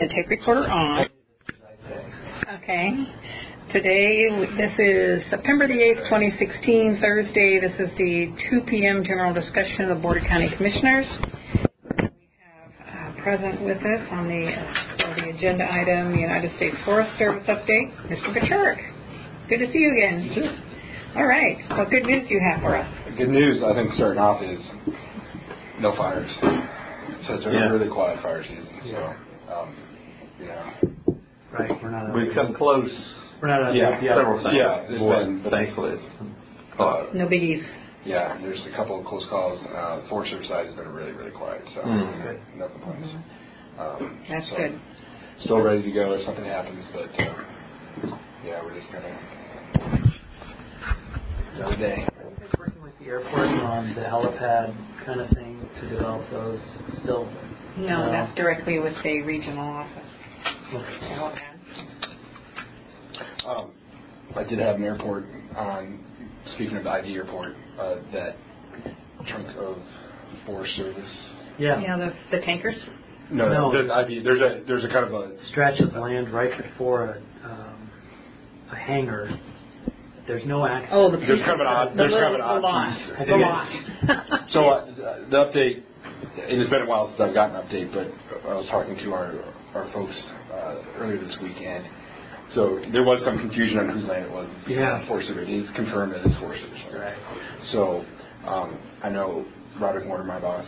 The tape recorder on. Okay. Today, this is September the 8th, 2016, Thursday. This is the 2 p.m. general discussion of the Board of County Commissioners. We have present with us on the agenda item, the United States Forest Service update, Mr. Pachurik. Good to see you again. You too. All right. What good news do you have for us? Good news, I think, starting off is no fires. So it's a really quiet fire season. So, Right, we've come close. We're not at several times. Yeah, there's been, thankfully. No biggies. Yeah, there's a couple of close calls. The Forest Service side has been really, really quiet. So no complaints. That's good. Still ready to go if something happens, but we're just gonna another day. Working with the airport on the helipad kind of thing to develop those still. No, that's directly with the regional office. Okay. I did have an airport on, speaking of the ID airport, that chunk of Forest Service. Yeah, the tankers? No. There's a kind of a stretch of land right before a hangar. There's no access. Oh, there's kind of an odd piece. The lot. So the update, and it's been a while since I've gotten an update, but I was talking to our folks earlier this week, and so there was some confusion on whose land it was. Forest Service. It is confirmed that it's Forest Service. Right. So I know Roderick Mortar, my boss,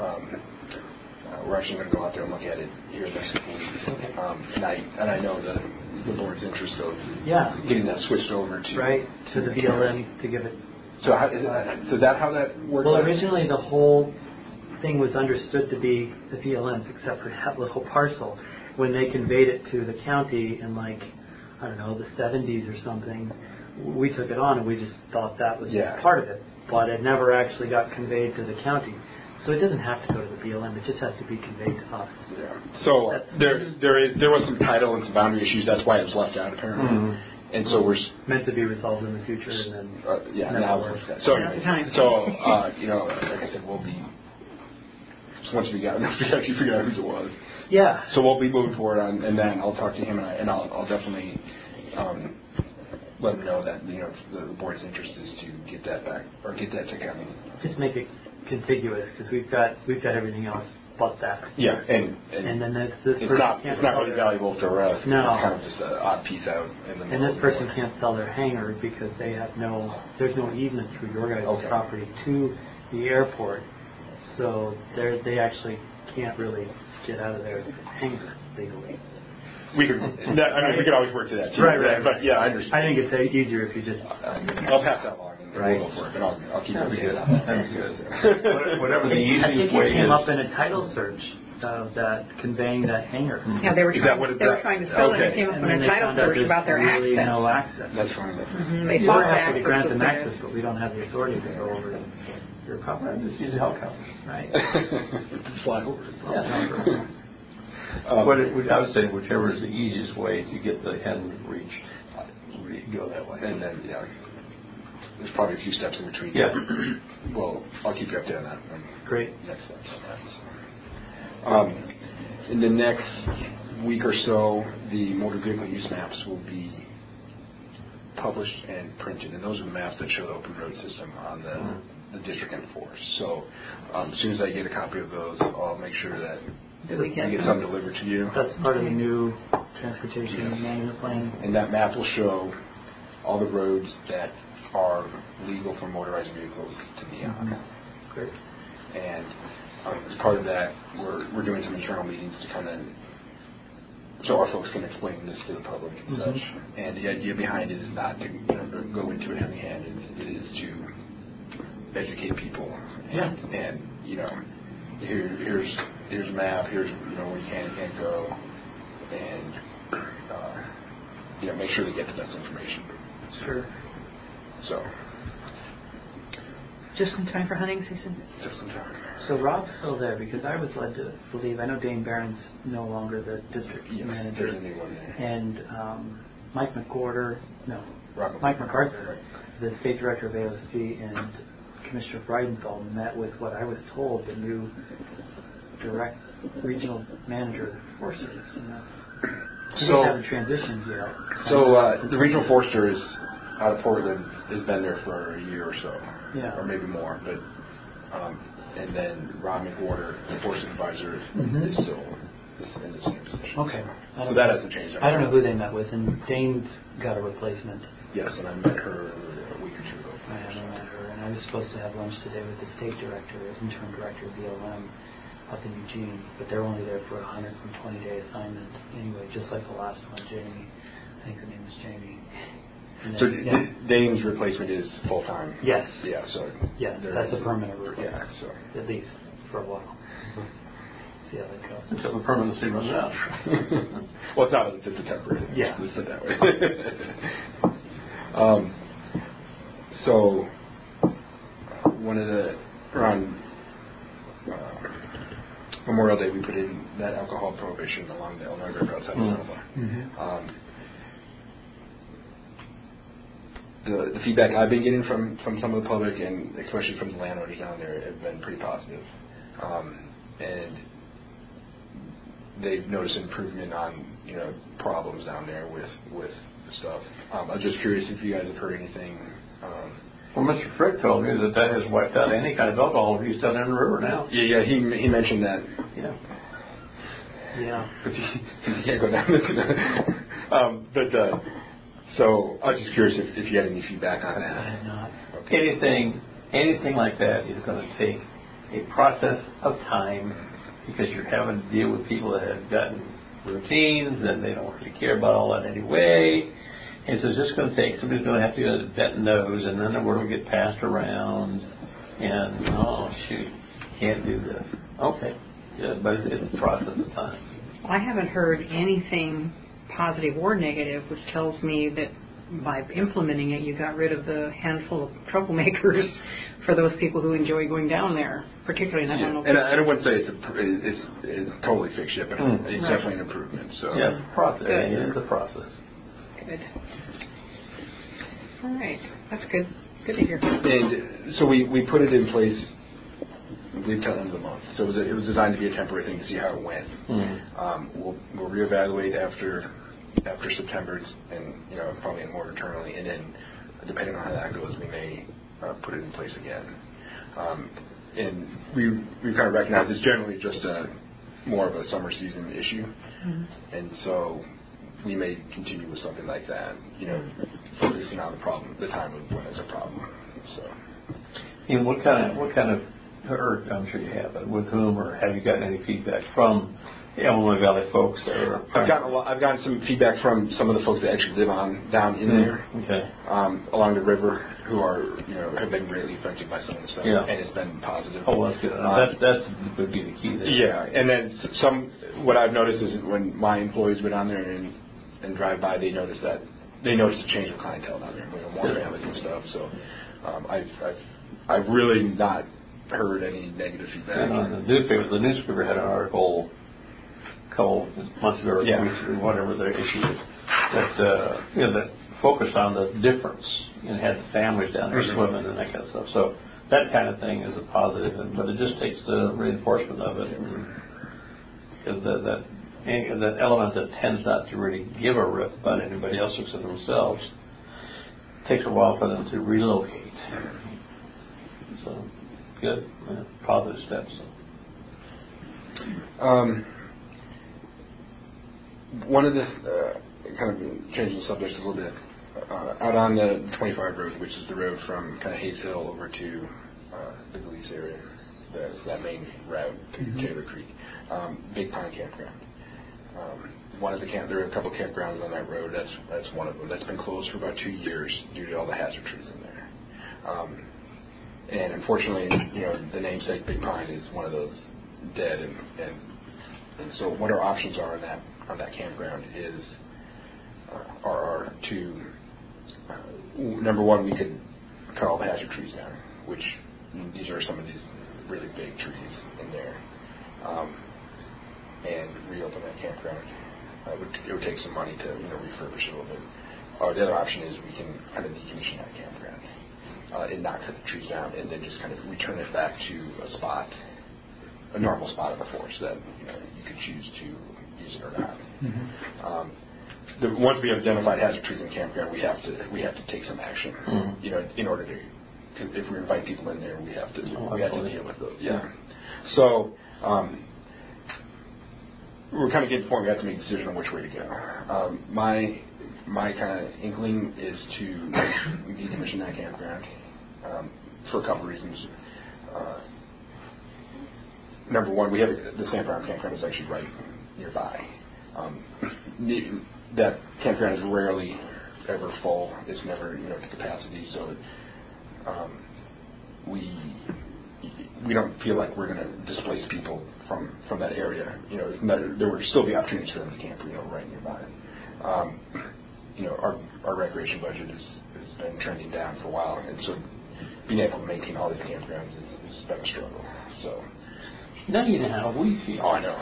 we're actually going to go out there and look at it here in the next couple of weeks. Okay. And I know the board's interest of getting that switched over to the BLM to give it. So is that how that worked? Well, originally the whole thing was understood to be the BLM's, except for that little parcel. When they conveyed it to the county in the 70s or something, we took it on and we just thought that was part of it, but it never actually got conveyed to the county. So it doesn't have to go to the BLM; it just has to be conveyed to us. Yeah. So there was some title and some boundary issues. That's why it was left out apparently. Mm-hmm. And so we're meant to be resolved in the future, and then now works. So like I said, we'll be once we actually figured out whose it was. Yeah. So we'll be moving forward on, and then I'll talk to him, and I'll definitely let him know that the board's interest is to get that back or get that to county. Just make it contiguous because we've got everything else but that. Yeah, and then this it's not really valuable to us. No. It's kind of just an odd piece out in the middle. And this person can't sell their hangar because they have there's no easement through your guys' property to the airport, so they actually can't really get out of their hangar legally. We could always work to that too. Right. But I understand. I think it's easier if you just. I'll pass that along. Right. We'll go for it, but I'll keep it. Whatever the easiest way is. It came up in a title search of that conveying that hangar. Yeah, they were trying to sell it. And it came up in a title search about their really access. No access. That's fine. They we're happy to grant them access, but we don't have the authority to go over your property. Just use a helicopter. Right. Fly over. I would say whichever is the easiest way to get the end reached, go that way. And then, there's probably a few steps in between. Yeah. Well, I'll keep you updated on that. Great. Next steps on that. So. In the next week or so, the motor vehicle use maps will be published and printed, and those are the maps that show the open road system on the district and forest. So as soon as I get a copy of those, I'll make sure that I get some delivered to you. That's part of the new transportation management plan. And that map will show all the roads that are legal for motorized vehicles to be on. Great. And as part of that, we're doing some internal meetings to kind of so our folks can explain this to the public and such. And the idea behind it is not to go into it heavy-handed. It is to educate people. And here's a map. Here's where you can and can't go, and make sure they get the best information. Sure. So. Just in time for hunting season? Just in time. So Rob's still there because I was led to believe, I know Dane Barron's no longer the district manager. There's a new one there. And Mike McCarther, the state director of AOC, and Commissioner Breidenfeld met with what I was told the new regional manager forester is. And so we haven't transitioned yet. So the regional forester is out of Portland, has been there for a year or so, or maybe more. But and then Ron McWhorter, the forest supervisor, is still in the same position. Okay. So that hasn't changed. I don't know who they met with, and Dane's got a replacement. Yes, and I met her a week or two ago. I haven't met her, and I was supposed to have lunch today with the state director, interim director of BLM up in Eugene, but they're only there for a 120-day assignment anyway, just like the last one, Jamie. I think her name is Jamie. Then, so Dane's replacement is full-time? Yes. Yeah, so... Yeah, that's a permanent replacement. Yeah, so... At least, for a while. See how that goes. Until the permanency runs out. Well, it's not, it's just a temporary thing. Yeah. Let's put it that way. So, one of the... around Memorial Day, we put in that alcohol prohibition along the Illinois River outside of Selma. The feedback I've been getting from some of the public, and especially from the landowners down there, have been pretty positive. And they've noticed improvement on problems down there with stuff. I was just curious if you guys have heard anything. Well, Mr. Frick told me that has wiped out any kind of alcohol abuse down there in the river now. Yeah, he mentioned that. Yeah. But you can't go down there. So I was just curious if you had any feedback on that. I have not. Okay. Anything like that is going to take a process of time, because you're having to deal with people that have gotten routines and they don't really care about all that anyway. And so it's just going to take, somebody's going to have to vet and nose, and then the word will get passed around, and, oh, shoot, can't do this. Okay, yeah, but it's a process of time. I haven't heard anything positive or negative, which tells me that by implementing it, you got rid of the handful of troublemakers for those people who enjoy going down there, particularly in that one location. And I wouldn't say it's totally fixed yet, but it's definitely an improvement. So yeah, it's a process. It's a process. Good. All right, that's good. Good to hear. And so we put it in place, I believe, till the end of the month. So it was designed to be a temporary thing to see how it went. We'll reevaluate after September, and probably more internally, and then depending on how that goes, we may put it in place again. And we kind of recognize it's generally just more of a summer season issue, and so we may continue with something like that, focusing on the time of when it's a problem. So, and what kind of, or I'm sure you have, but with whom, or have you gotten any feedback from the Illinois Valley folks? I've gotten some feedback from some of the folks that actually live down in there, along the river, who are have been greatly affected by some of the stuff, and it's been positive. Oh, that's good. That would be the key there. Yeah, and then what I've noticed is when my employees go down there and drive by, they notice a change of clientele down there, more families and stuff. So I've really not heard any negative feedback. The newspaper had an article a couple months ago, or weeks, or whatever the issue is, that focused on the difference and had the families down there swimming and that kind of stuff. So that kind of thing is a positive, but it just takes the reinforcement of it, because that element that tends not to really give a rip about anybody else except themselves takes a while for them to relocate. So good, positive steps. One of the kind of changing the subject a little bit, out on the 25 road, which is the road from kind of Hayes Hill over to the Gleese area, that's that main route to Taylor Creek, Big Pine Campground. There are a couple campgrounds on that road. That's one of them. That's been closed for about 2 years due to all the hazard trees in there. And unfortunately, the namesake Big Pine is one of those dead. And so what our options are on that campground are to number one, we could cut all the hazard trees down, which these are some of these really big trees in there, and reopen that campground. It would take some money to refurbish it a little bit. The other option is we can kind of decommission that campground and not cut the trees down, and then just kind of return it back to a spot a normal spot on the forest that you could choose to use it or not. Once we have identified hazard trees in the campground, we have to take some action. In order to, if we invite people in there, we have to deal with those. Yeah. So we're kind of getting to the point we have to make a decision on which way to go. My kind of inkling is to decommission that campground for a couple of reasons. Number one, we have the Sand Farm campground is actually right nearby. That campground is rarely ever full. It's never to capacity, so we don't feel like we're going to displace people from that area. There would still be opportunities for them to camp right nearby. Our recreation budget has been trending down for a while, and so being able to maintain all these campgrounds has been a struggle. So now you know how we feel. Oh, I know.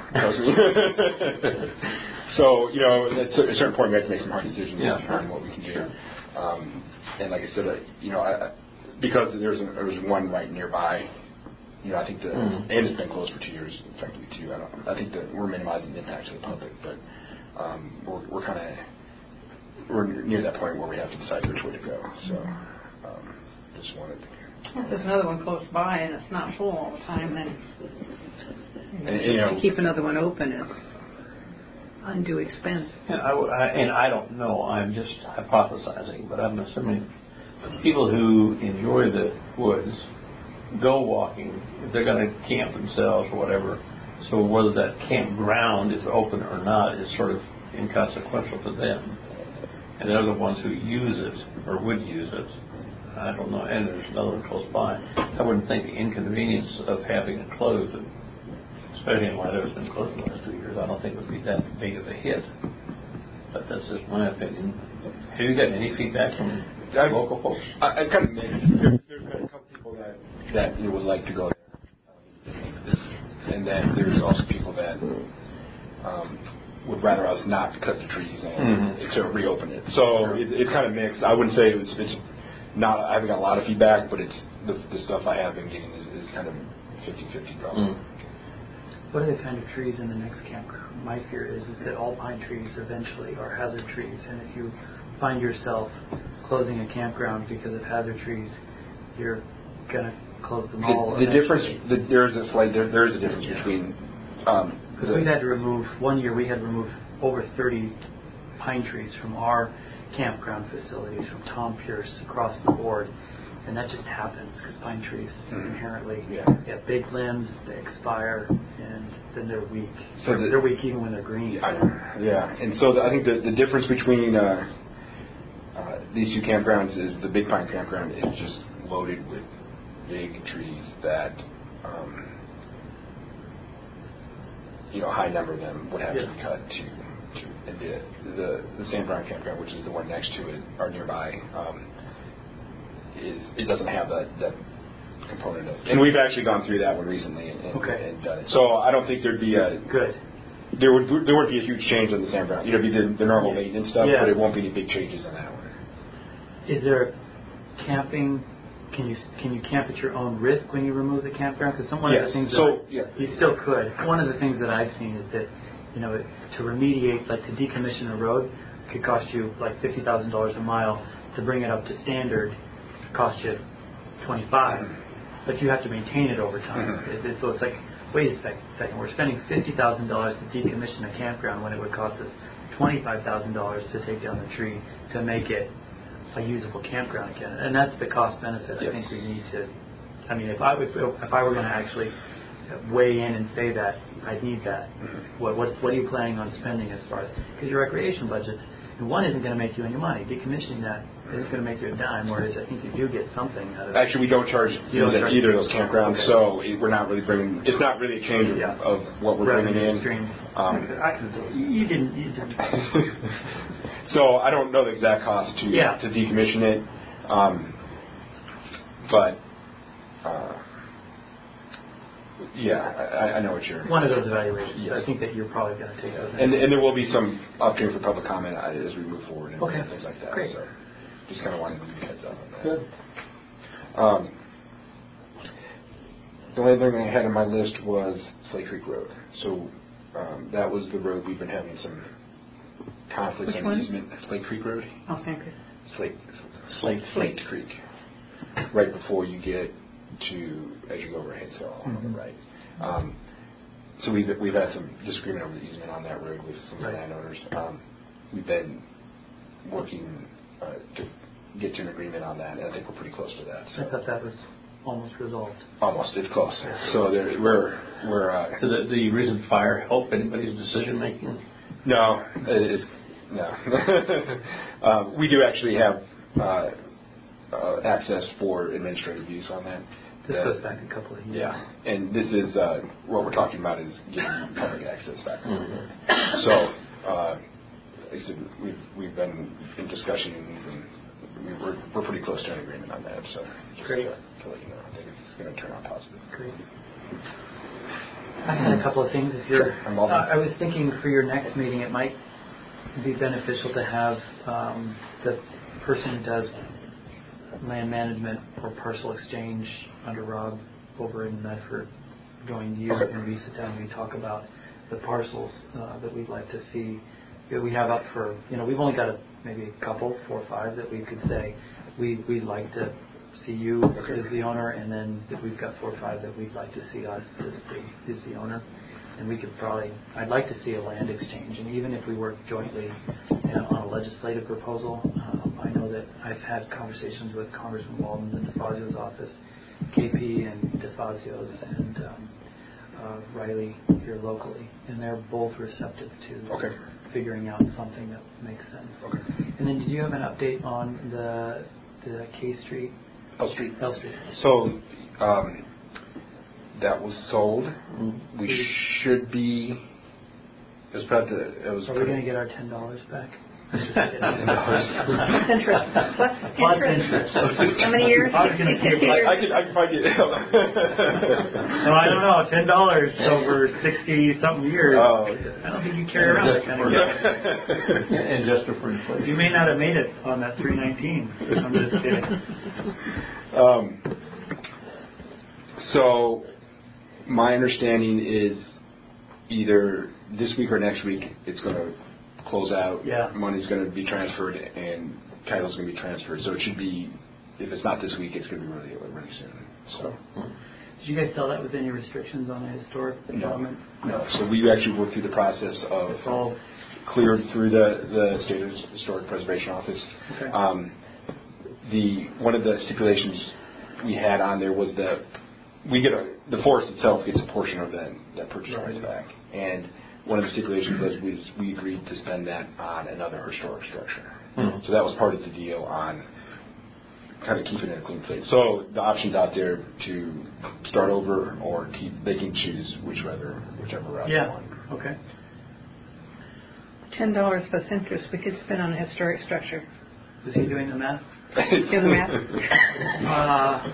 So at a certain point we have to make some hard decisions on what we can do. And like I said, because there was one right nearby. I think and it's been closed for 2 years, effectively too. I think that we're minimizing the impact to the public, but we're near that point where we have to decide which way to go. So just wanted to. If there's another one close by and it's not full all the time, then to keep another one open is undue expense. And I don't know. I'm just hypothesizing, but I'm assuming people who enjoy the woods go walking. If they're going to camp themselves or whatever, so whether that campground is open or not is sort of inconsequential to them. And they're the ones who use it or would use it. I don't know. And there's another one close by. I wouldn't think the inconvenience of having it closed, especially in light of it's been closed the last 2 years, I don't think would be that big of a hit. But that's just my opinion. Have you got any feedback from local folks? I kind of mixed. There's been a couple people that would like to go there, and then there's also people that would rather us not cut the trees and to reopen it. So it's kind of mixed. I wouldn't say it's not. I haven't got a lot of feedback, but it's the stuff I have been getting is kind of 50-50 probably. What are the kind of trees in the next campground? My fear is that all pine trees eventually are hazard trees, and if you find yourself closing a campground because of hazard trees, you're going to close them all. The difference, there is a difference between. Because we had to remove, one year we had to remove over 30 pine trees from our campground facilities, from Tom Pierce across the board. And that just happens because pine trees inherently have big limbs, they expire, and then they're weak. So they're weak even when they're green. And so I think the difference between these two campgrounds is the Big Pine campground is just loaded with big trees that a high number of them would have to be cut to the Sand Farm campground, which is the one next to it, or nearby. It doesn't have that component of it. And we've actually gone through that one recently and done it. So I don't think there'd be there wouldn't be a huge change on the Sand Farm. It'd be the normal maintenance stuff, but it won't be any big changes on that one. Is there camping? Can you camp at your own risk when you remove the campground? Because one of the things you still could. One of the things that I've seen is that to remediate, like to decommission a road, could cost you like $50,000 a mile. To bring it up to standard, cost you $25,000, but you have to maintain it over time. So it's like, wait a second, we're spending $50,000 to decommission a campground when it would cost us $25,000 to take down the tree to make it a usable campground again. And that's the cost benefit. I think we need to. I mean, if I were going to actually weigh in and say that I need that, what are you planning on spending as far as, because your recreation budgets, and one isn't going to make you any money. Decommissioning that isn't going to make you a dime, whereas I think you do get something out of it. Actually, we don't charge fees at either of those campgrounds, so we're not really bringing. It's not really a change of what we're bringing in. You didn't. So I don't know the exact cost to decommission it, but I know what you're. One of those evaluations. Yes. I think that you're probably going to take those. And there will be some opportunity for public comment as we move forward and things like that. Great. So just kind of wanted to give you a heads up on that. Good. The only thing I had on my list was Slate Creek Road. So that was the road we've been having some conflicts on easement. Slate Creek Road. Oh, thank you. Slate Creek. Right before you get to, as you go over Hayes Hill on the right. So we've had some disagreement over the easement on that road with some of the landowners. We've been working to get to an agreement on that, and I think we're pretty close to that. So. I thought that was almost resolved. Almost, it's close. So we're. So the recent fire help anybody's decision making? No, no. We do actually have access for administrative use on that. This goes back a couple of years. Yeah, and this is what we're talking about is getting public access back. So, like I said, we've been in discussions and we're pretty close to an agreement on that. So, just great. To let you know, I think it's going to turn out positive. Great. I had a couple of things. If you're, I was thinking for your next meeting, it might be beneficial to have the person who does land management or parcel exchange under Rob over in Medford join you, and we sit down and we talk about the parcels that we'd like to see. We have up for, we've only got maybe a couple, 4 or 5 that we could say we'd like to see you as the owner, and then that we've got 4 or 5 that we'd like to see us as the owner. And we could probably, I'd like to see a land exchange, and even if we work jointly on a legislative proposal, I know that I've had conversations with Congressman Walden's and DeFazio's office, KP and DeFazio's, and Riley here locally, and they're both receptive to figuring out something that makes sense. And then, did you have an update on the K Street? L Street. L Street. So that was sold. We should be. It was about Are we going to get our $10 back? Plus interest. Plus interest. How many years? I can find it. No, I don't know. $10 over 60-something years. I don't think you carry around that kind of stuff. And just for inflation. You may not have made it on that 319. I'm just kidding. So, my understanding is either this week or next week it's going to close out. Yeah. Money's going to be transferred and title's going to be transferred. So it should be, if it's not this week, it's going to be really soon. So. Did you guys sell that with any restrictions on a historic development? No. So we actually worked through the process of cleared through the State Historic Preservation Office. Okay. One of the stipulations we had on there was that the forest itself gets a portion of that purchase price back, and one of the stipulations was we agreed to spend that on another historic structure. So that was part of the deal on kind of keeping it a clean slate. So the option's out there to start over or they can choose whichever route they want. Okay. $10 plus interest we could spend on a historic structure. Was he doing the math? Do the math.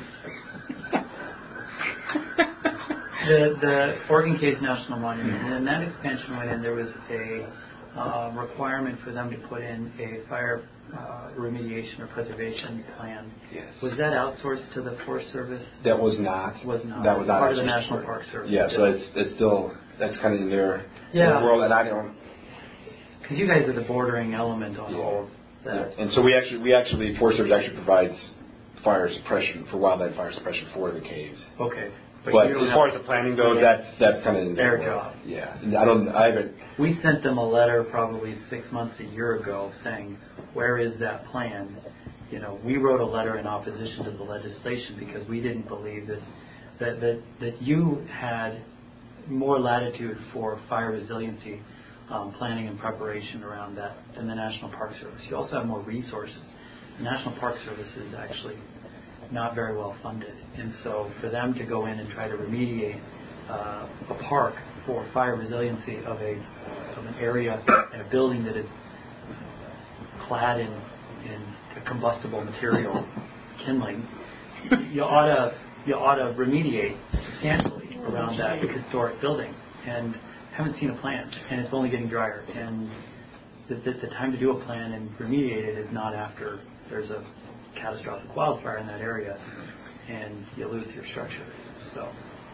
The Oregon Caves National Monument, and in that expansion went in, there was a requirement for them to put in a fire remediation or preservation plan. Yes. Was that outsourced to the Forest Service? That was not. Was not. That was not part of the National Park Service. Yeah, so it's still, that's kind of in their world, and I don't. Because you guys are the bordering element on all of that. Yeah. And so we actually, Forest Service actually provides fire suppression for wildland fire suppression for the caves. Okay. But as far as the planning goes, that's kind of in their job. Yeah, I haven't. We sent them a letter probably 6 months, a year ago, saying, "Where is that plan?" We wrote a letter in opposition to the legislation because we didn't believe that you had more latitude for fire resiliency planning and preparation around that than the National Park Service. You also have more resources. The National Park Service is actually not very well funded, and so for them to go in and try to remediate a park for fire resiliency of an area and a building that is clad in a combustible material, kindling, you ought to remediate substantially around that historic building, and haven't seen a plan, and it's only getting drier, and the time to do a plan and remediate it is not after there's a catastrophic wildfire in that area and you lose your structure. So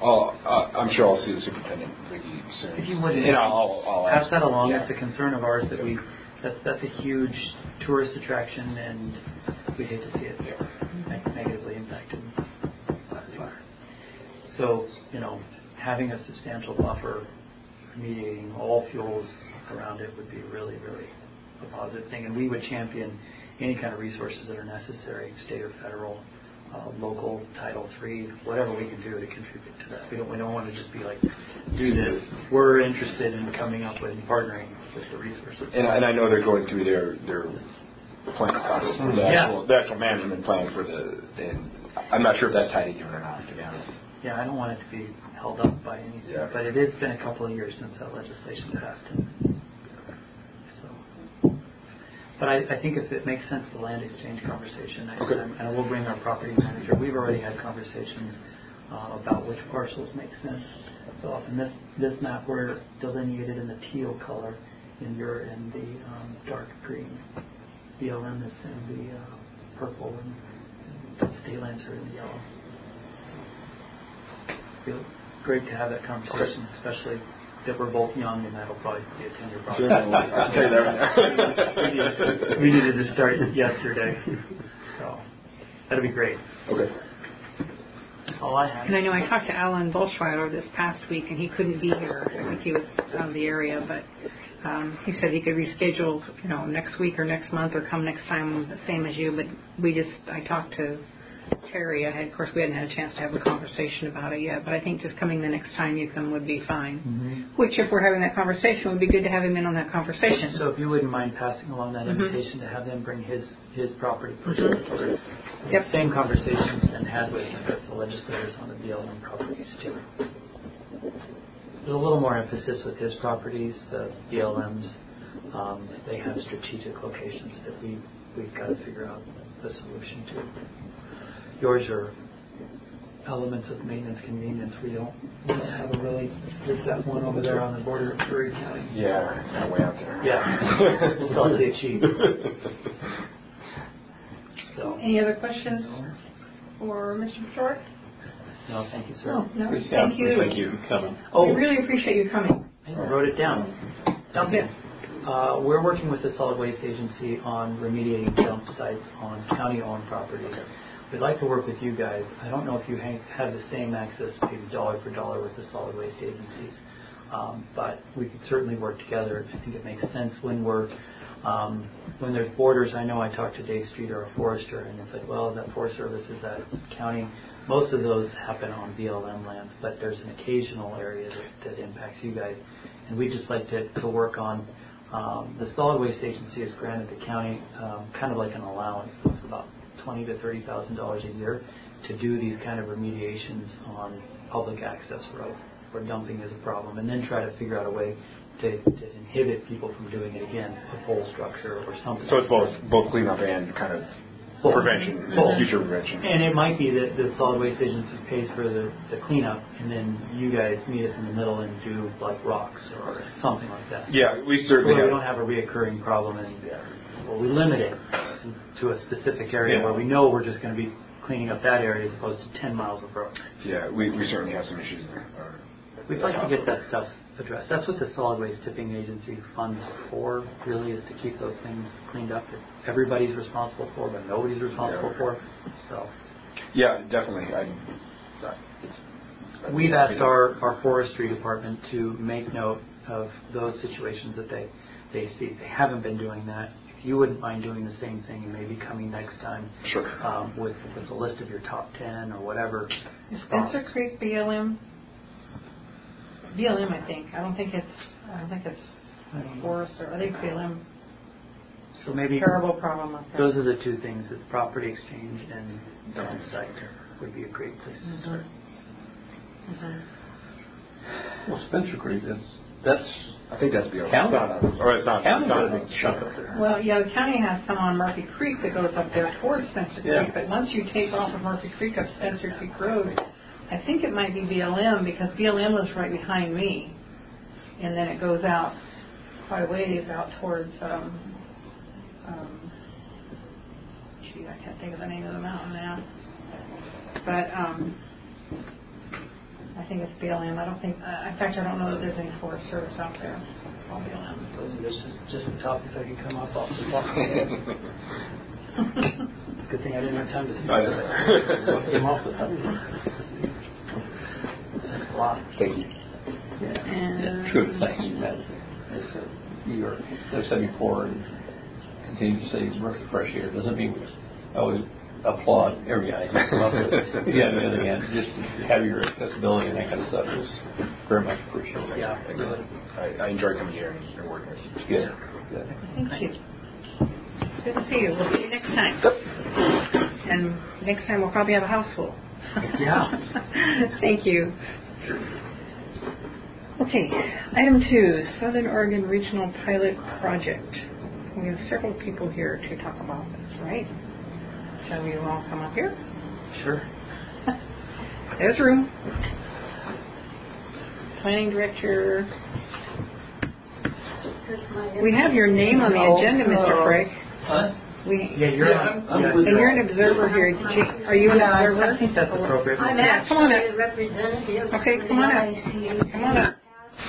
I'm sure I'll see the superintendent pretty soon. If you would, and I'll pass ask that along. Yeah. It's a concern of ours that that's a huge tourist attraction, and we hate to see it negatively impacted by the fire. So, having a substantial buffer mediating all fuels around it would be really, really a positive thing, and we would champion any kind of resources that are necessary, state or federal, local, Title III, whatever we can do to contribute to that. We don't want to just be like, do this. We're interested in coming up with and partnering with the resources. And I know they're going through their plan process for the actual management plan for and I'm not sure if that's tied in or not, to be honest. Yeah, I don't want it to be held up by anything, but it has been a couple of years since that legislation passed. But I think if it makes sense, the land exchange conversation, and we'll bring our property manager. We've already had conversations about which parcels make sense. So in this map, we're delineated in the teal color, and you're in the dark green. BLM is in the purple, and state lands are in the yellow. So, feel great to have that conversation, especially that we're both young, and that'll probably be a 10-year process. I'll tell you that right now. We needed to start yesterday, so that'll be great. Okay. All I have. And I know I talked to Alan Bolschweiler this past week, and he couldn't be here. I think he was out of the area, but he said he could reschedule, next week or next month or come next time, the same as you. But I talked to Terry. Of course, we hadn't had a chance to have a conversation about it yet, but I think just coming the next time you come would be fine. Mm-hmm. Which, if we're having that conversation, would be good to have him in on that conversation. So if you wouldn't mind passing along that invitation to have them bring his property person. Mm-hmm. Yep. Same conversations and had with the legislators on the BLM properties too. There's a little more emphasis with his properties, the BLMs. They have strategic locations that we've got to figure out the solution to. Yours are elements of maintenance convenience. We don't have a really, just that one over there on the border of Curry County. Yeah, it's kind of way out there. Yeah, we'll sell it to you cheap. So. Any other questions for Mr. Short? No, thank you, sir. No, thank you. Thank you for coming. We really appreciate you coming. I wrote it down. Dump it. We're working with the Solid Waste Agency on remediating dump sites on county-owned property. We'd like to work with you guys. I don't know if you have the same access, maybe dollar for dollar, with the solid waste agencies, but we could certainly work together. I think it makes sense when there's borders. I know I talked to Dave Streeter, a forester, and it's like, well, is that Forest Service, is that county? Most of those happen on BLM lands, but there's an occasional area that impacts you guys, and we just like to work on. The Solid Waste Agency has granted the county kind of like an allowance of about $20,000 to $30,000 a year to do these kind of remediations on public access roads where dumping is a problem, and then try to figure out a way to inhibit people from doing it again, a pole structure or something. So it's both cleanup and kind of prevention, future prevention. And it might be that the Solid Waste Agency pays for the cleanup, and then you guys meet us in the middle and do like rocks or something like that. Yeah, we certainly we don't have a reoccurring problem, and we limit it to a specific area where we know we're just going to be cleaning up that area as opposed to 10 miles of road. Yeah, we certainly have some issues there. We'd like to get that stuff addressed. That's what the Solid Waste Tipping Agency funds for, really, is to keep those things cleaned up that everybody's responsible for, but nobody's responsible for. So, yeah, definitely. We've asked our forestry department to make note of those situations that they see. They haven't been doing that. If you wouldn't mind doing the same thing and maybe coming next time with a list of your top 10 or whatever. Is Spencer Creek BLM? BLM, I think. I don't think it's forest, or I think BLM. So maybe terrible problem up there. Those are the two things. It's property exchange and dump site would be a great place to start. Well, Spencer Creek, I think that's BLM. It's not a big chunk up there. Well, yeah, the county has some on Murphy Creek that goes up there towards Spencer Creek, but once you take off of Murphy Creek up Spencer Creek Road, I think it might be BLM, because BLM was right behind me, and then it goes out quite a ways out towards, I can't think of the name of the mountain now, but I everything is BLM. I don't think, in fact, I don't know that there's any Forest Service out there. It's all BLM. This is just a topic that could come up off the top. Good thing I didn't have time to think about it. Came off the top. That's a lot. Thank you. True, thanks, Matt. You're, as I said before, and continue to say breath of fresh air. Doesn't mean I always applaud every idea you come up with. Again, on the other hand, just to have your accessibility and that kind of stuff is very much appreciated. Yeah, really. I enjoy coming here and working with you. It's good. Good. Thank you. Good to see you. We'll see you next time. And next time we'll probably have a house full. Yeah. Thank you. Okay, item 2, Southern Oregon Regional Pilot Project. We have several people here to talk about this, right? Shall we all come up here? Sure. There's room. Planning Director. We have your name on the agenda, Mr. Craig. Huh? Yeah, and you're an observer here. Are you an observer? I think that's appropriate. I'm Yeah, come on up. actually a representative. Okay, come on up. Come on up.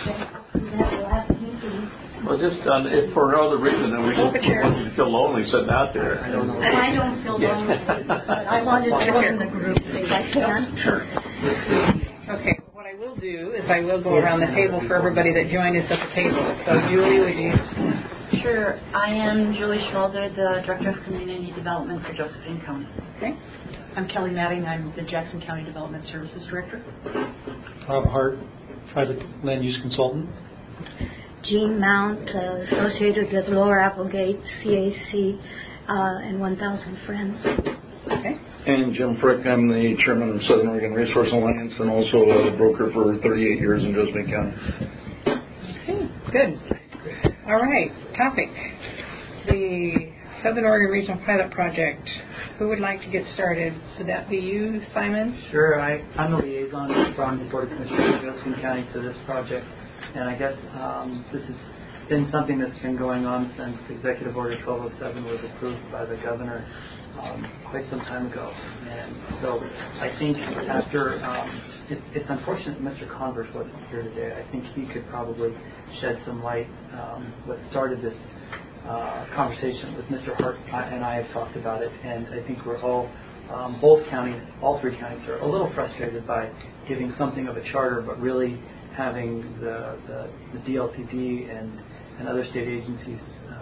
Well, just for no other reason than we don't want you to feel lonely sitting out there. I don't know. I don't feel lonely, but I wanted to join the group if I can. Sure. Okay, what I will do is I will go around the table for everybody that joined us at the table. So, Julie, would you? Sure. I am Julie Schmolder, the Director of Community Development for Josephine County. Okay. I'm Kelly Matting. I'm the Jackson County Development Services Director. Bob Hart, private land use consultant. Jean Mount, associated with Lower Applegate, CAC, and 1,000 Friends. Okay. And Jim Frick, I'm the chairman of Southern Oregon Resource Alliance and also a broker for 38 years in Josephine County. Okay, good. All right, topic. The Southern Oregon Regional Pilot Project. Who would like to get started? Would that be you, Simon? Sure. I'm the liaison from the Board of Commissioners of Josephine County to this project. And I guess this has been something that's been going on since Executive Order 1207 was approved by the governor quite some time ago. And so I think after, it's unfortunate Mr. Converse wasn't here today. I think he could probably shed some light. What started this conversation with Mr. Hart and I have talked about it, and I think we're all, both counties, all three counties are a little frustrated by giving something of a charter, but really having the DLCD and other state agencies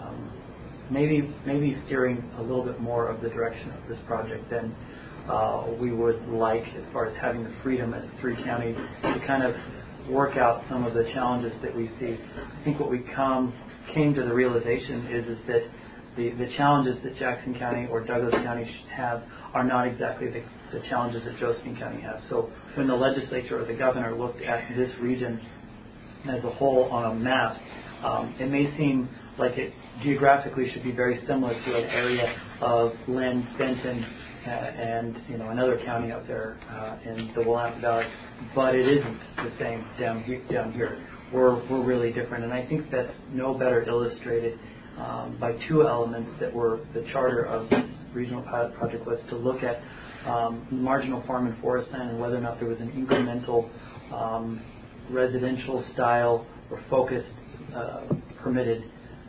maybe steering a little bit more of the direction of this project than we would like, as far as having the freedom as three counties to kind of work out some of the challenges that we see. I think what we came to the realization is that the challenges that Jackson County or Douglas County have are not exactly the challenges that Josephine County has. So when the legislature or the governor looked at this region as a whole on a map, it may seem like it geographically should be very similar to an area of Lynn, Benton, and another county out there in the Willamette Valley, but it isn't the same down here. We're really different, and I think that's no better illustrated by two elements that were the charter of this regional pilot project was to look at marginal farm and forest land and whether or not there was an incremental residential style or focused permitted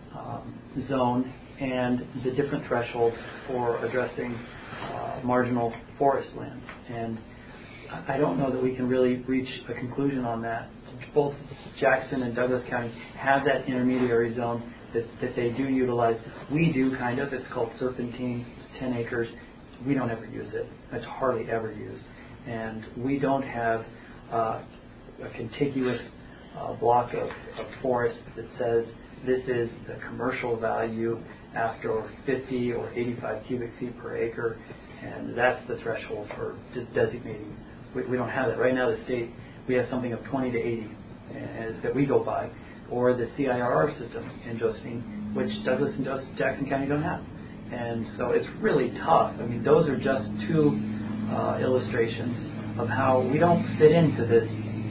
zone and the different thresholds for addressing marginal forest land. And I don't know that we can really reach a conclusion on that. Both Jackson and Douglas County have that intermediary zone that they do utilize. We do kind of. It's called Serpentine. It's 10 acres. We don't ever use it. It's hardly ever used. And we don't have a contiguous block of forest that says this is the commercial value after 50 or 85 cubic feet per acre, and that's the threshold for designating. We don't have that. Right now, the state, we have something of 20 to 80 that we go by, or the CIRR system in Josephine, which Douglas and Jackson County don't have. And so it's really tough. I mean, those are just two illustrations of how we don't fit into this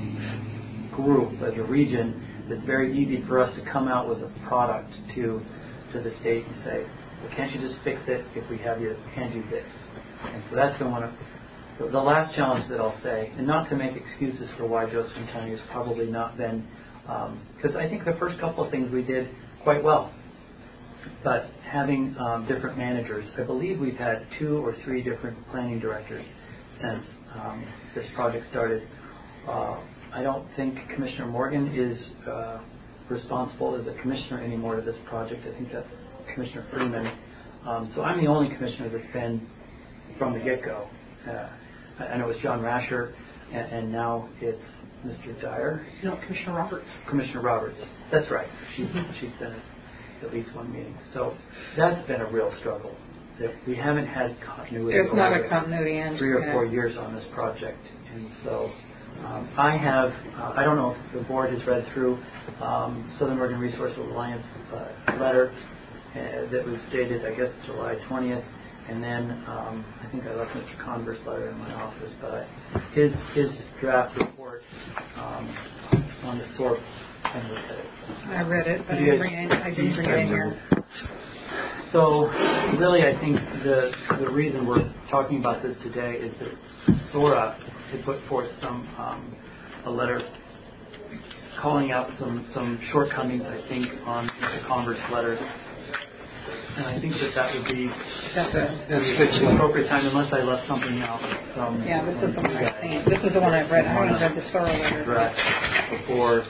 group as a region. It's very easy for us to come out with a product to the state and say, well, can't you just fix it if we have you hand you this? And so that's been one of the last challenge that I'll say, and not to make excuses for why Josephine County has probably not been, because I think the first couple of things we did quite well. But having different managers, I believe we've had 2 or 3 different planning directors since this project started. I don't think Commissioner Morgan is responsible as a commissioner anymore to this project. I think that's Commissioner Freeman. So I'm the only commissioner that's been from the get-go. I know it was John Rasher, and now it's Mr. Dyer. No, Commissioner Roberts. Commissioner Roberts. That's right. She's been at least one meeting. So that's been a real struggle. That we haven't had continuity. There's not a continuity in 3 or 4 years on this project, and so I have. I don't know if the board has read through Southern Oregon Resource Alliance letter that was dated, I guess, July 20th, and then I think I left Mr. Converse letter in my office, but his draft report on the SORP. I read it, but I didn't bring it in here. So really, I think the reason we're talking about this today is that SORA had put forth a letter calling out some shortcomings, I think, on Mr. Converse's letter. And I think that would be the appropriate time, unless I left something out. Yeah, this is the one I've seen. This is the one I've read. I haven't read the SORA letter. Before.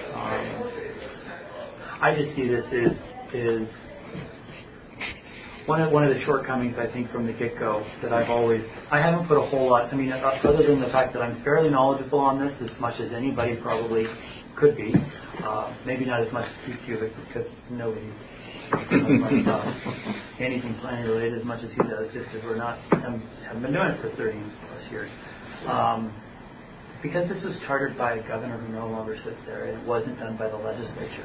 I just see this as one of the shortcomings, I think, from the get-go that I haven't put a whole lot, other than the fact that I'm fairly knowledgeable on this as much as anybody probably could be. Maybe not as much as Cubic, because nobody knows anything planning related as much as he does, just because haven't been doing it for 30 plus years. Because this was chartered by a governor who no longer sits there, and it wasn't done by the legislature.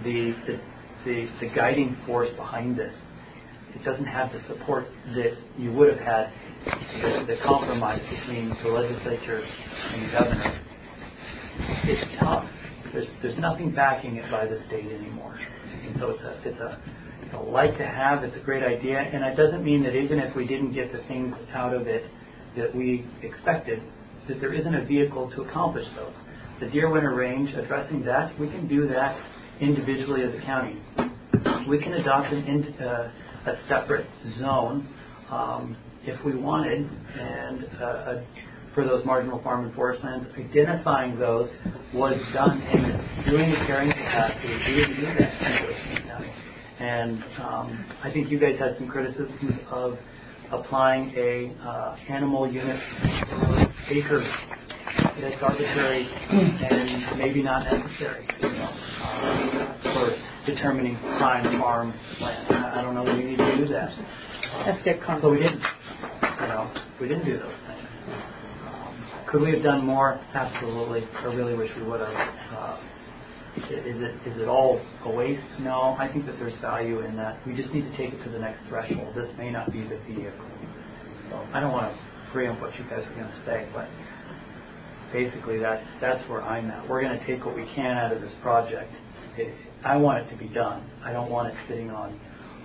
The guiding force behind this, it doesn't have the support that you would have had, the compromise between the legislature and the governor. It's tough. There's nothing backing it by the state anymore. And so it's a like to have, it's a great idea, and it doesn't mean that even if we didn't get the things out of it that we expected, that there isn't a vehicle to accomplish those. The Deer Winter Range, addressing that, we can do that individually as a county. We can adopt a separate zone if we wanted, and for those marginal farm and forest lands, identifying those was done and doing a carrying capacity. We didn't do that in Josephine County. And I think you guys had some criticisms of applying a animal unit per acre that's arbitrary and maybe not necessary for determining prime farm land. I don't know that we need to do that. That's their concept. So we didn't. We didn't do those things. Could we have done more? Absolutely. I really wish we would have. Is it all a waste? No. I think that there's value in that. We just need to take it to the next threshold. This may not be the vehicle. So I don't want to preempt what you guys are going to say, but basically that's where I'm at. We're going to take what we can out of this project. I want it to be done. I don't want it sitting on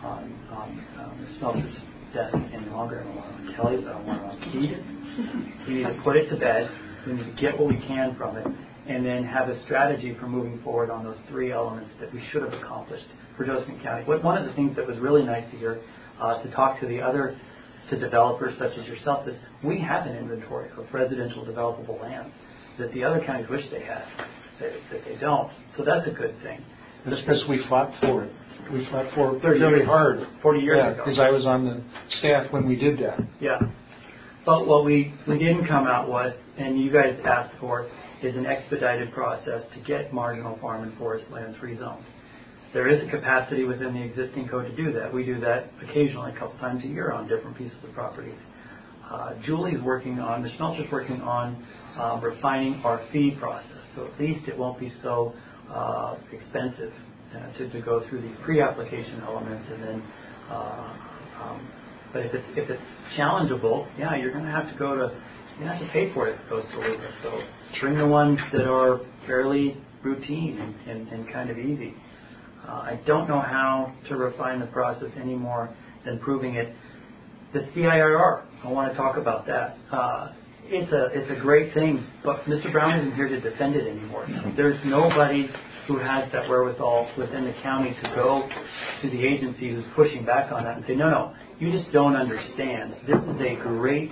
the smelter's desk any longer. I don't want it on Kelly's. I don't want it on Keith. We need to put it to bed. We need to get what we can from it, and then have a strategy for moving forward on those 3 elements that we should have accomplished for Josephine County. One of the things that was really nice to hear, to talk to the other developers such as yourself, is we have an inventory of residential developable land that the other counties wish they had, that they don't. So that's a good thing. It's because we fought for it. We fought for it very hard. 40 years ago. Because I was on the staff when we did that. Yeah. But what we didn't come out with, and you guys asked for, is an expedited process to get marginal farm and forest lands rezoned. There is a capacity within the existing code to do that. We do that occasionally, a couple times a year on different pieces of properties. Julie's working on, the smelter's working on refining our fee process. So at least it won't be so expensive to go through these pre-application elements, and then but if it's challengeable, yeah, you're going to have to pay for it if it goes to legal. So bring the ones that are fairly routine and kind of easy. I don't know how to refine the process any more than proving it. The CIRR, I want to talk about that. it's a great thing, but Mr. Brown isn't here to defend it anymore. There's nobody who has that wherewithal within the county to go to the agency who's pushing back on that and say, no, you just don't understand. This is a great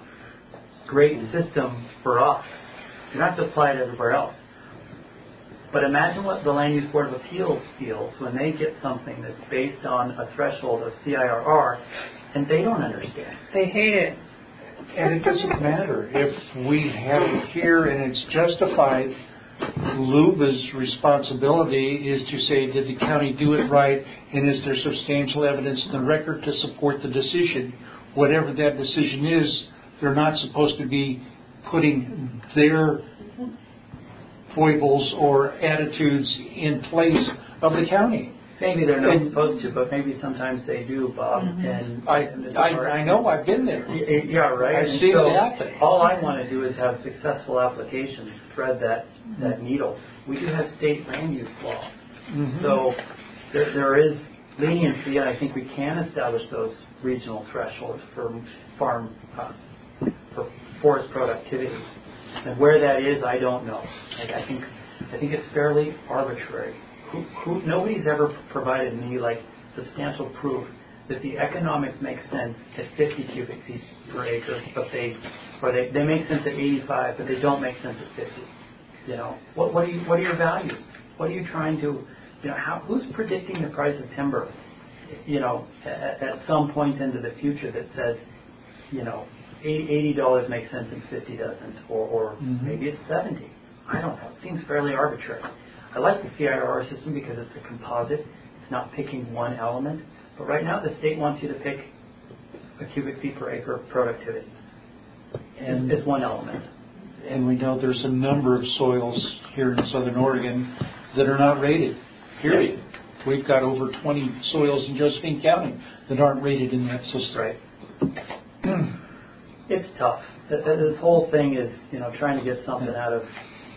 system for us. You don't have to apply it everywhere else. But imagine what the Land Use Board of Appeals feels when they get something that's based on a threshold of CIRR and they don't understand. They hate it. And it doesn't matter. If we have it here and it's justified, LUBA's responsibility is to say, did the county do it right, and is there substantial evidence in the record to support the decision? Whatever that decision is, they're not supposed to be putting their foibles or attitudes in place of the county. Maybe they're not supposed to, but maybe sometimes they do, Bob. And I know, I've been there. Yeah, right. I've seen it happen. All I want to do is have successful applications, thread that needle. We do have state land use law. So there is leniency, and I think we can establish those regional thresholds for for forest productivity. And where that is, I don't know. I think it's fairly arbitrary. Nobody's ever provided me substantial proof that the economics make sense at 50 cubic feet per acre, but they make sense at 85, but they don't make sense at 50. What are your values? What are you trying to? Who's predicting the price of timber? At some point into the future that says, $80 makes sense and 50 doesn't, or maybe it's 70. I don't know. It seems fairly arbitrary. I like the CIRR system because it's a composite. It's not picking one element. But right now the state wants you to pick a cubic feet per acre productivity. And it's one element. And we know there's a number of soils here in Southern Oregon that are not rated, period. We've got over 20 soils in Josephine County that aren't rated in that system. Right. It's tough. This whole thing is, trying to get something out of.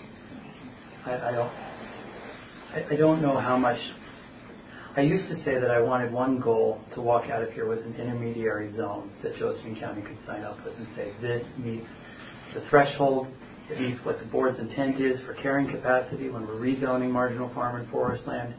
I don't know how much. I used to say that I wanted one goal to walk out of here with an intermediary zone that Josephine County could sign up with and say this meets the threshold. It meets what the board's intent is for carrying capacity when we're rezoning marginal farm and forest land.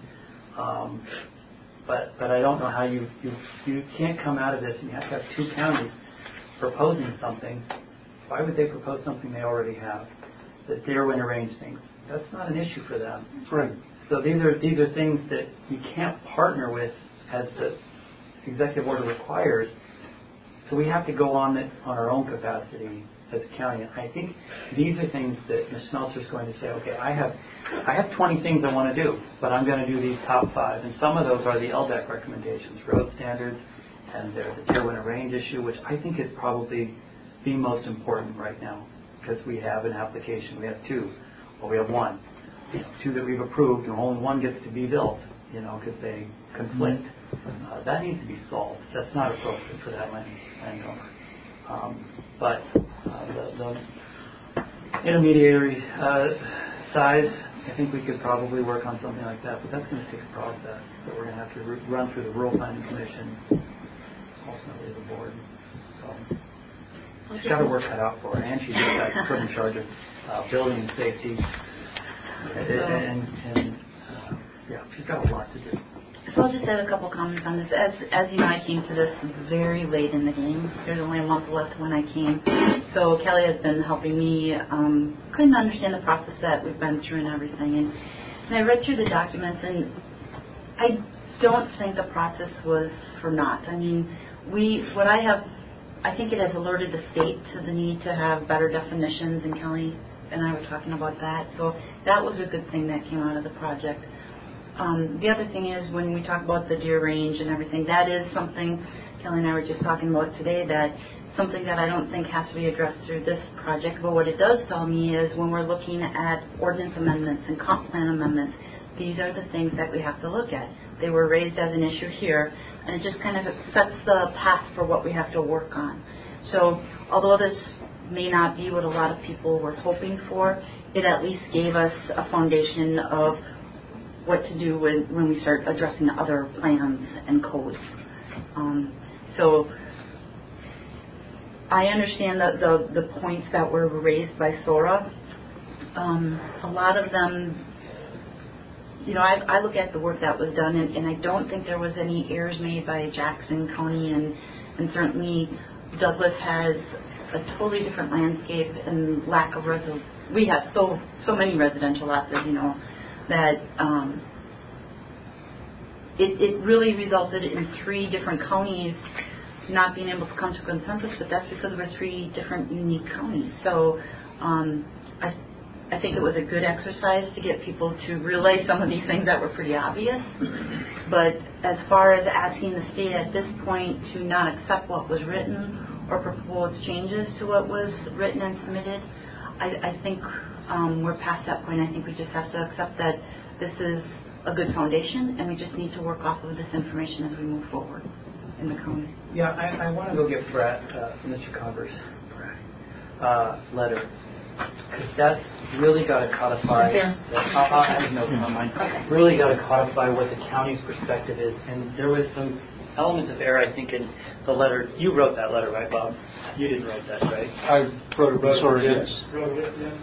But I don't know how you can't come out of this and you have to have two counties proposing something. Why would they propose something they already have? That they're going to arrange things. That's not an issue for them. Right. So these are things that you can't partner with as the executive order requires. So we have to go on our own capacity as a county. And I think these are things that Ms. Smeltzer is going to say, okay, I have 20 things I want to do, but I'm going to do these top 5. And some of those are the LDEC recommendations, road standards, and there's the tier 1 range issue, which I think is probably the most important right now because we have an application. We have 2. Well, we have 1. 2 that we've approved, and only 1 gets to be built, because they conflict. That needs to be solved. That's not appropriate for that landowner. But the intermediary size, I think we could probably work on something like that, but that's going to take a process that we're going to have to run through the Rural Planning Commission, ultimately the board. So she's got her work cut out for her, and she's got put in charge of building and safety. And she's got a lot to do. So I'll just add a couple comments on this. As you know, I came to this very late in the game. There's only a month left when I came. So Kelly has been helping me kind of understand the process that we've been through and everything. And I read through the documents, and I don't think the process was for naught. I mean, I think it has alerted the state to the need to have better definitions, and Kelly and I were talking about that. So that was a good thing that came out of the project. The other thing is when we talk about the deer range and everything, that is something Kelly and I were just talking about today, that something that I don't think has to be addressed through this project. But what it does tell me is when we're looking at ordinance amendments and comp plan amendments, these are the things that we have to look at. They were raised as an issue here, and it just kind of sets the path for what we have to work on. So although this may not be what a lot of people were hoping for, it at least gave us a foundation of what to do when we start addressing other plans and codes. So I understand the points that were raised by Sora. A lot of them, I look at the work that was done, and I don't think there was any errors made by Jackson County, and certainly Douglas has a totally different landscape and lack of we have so many residential lots, as you know, that it really resulted in 3 different counties not being able to come to consensus, but that's because we're 3 different unique counties. So I think it was a good exercise to get people to realize some of these things that were pretty obvious. But as far as asking the state at this point to not accept what was written or propose changes to what was written and submitted, I think we're past that point. I think we just have to accept that this is a good foundation, and we just need to work off of this information as we move forward in the county. Yeah, I want to go get Mr. Converse letter, because that's really got to codify. I have notes on mine. Really got to codify what the county's perspective is, and there was some elements of error, I think, in the letter. You wrote that letter, right, Bob? You didn't write that, right? I wrote it. Sorry, yes. Wrote it, yeah.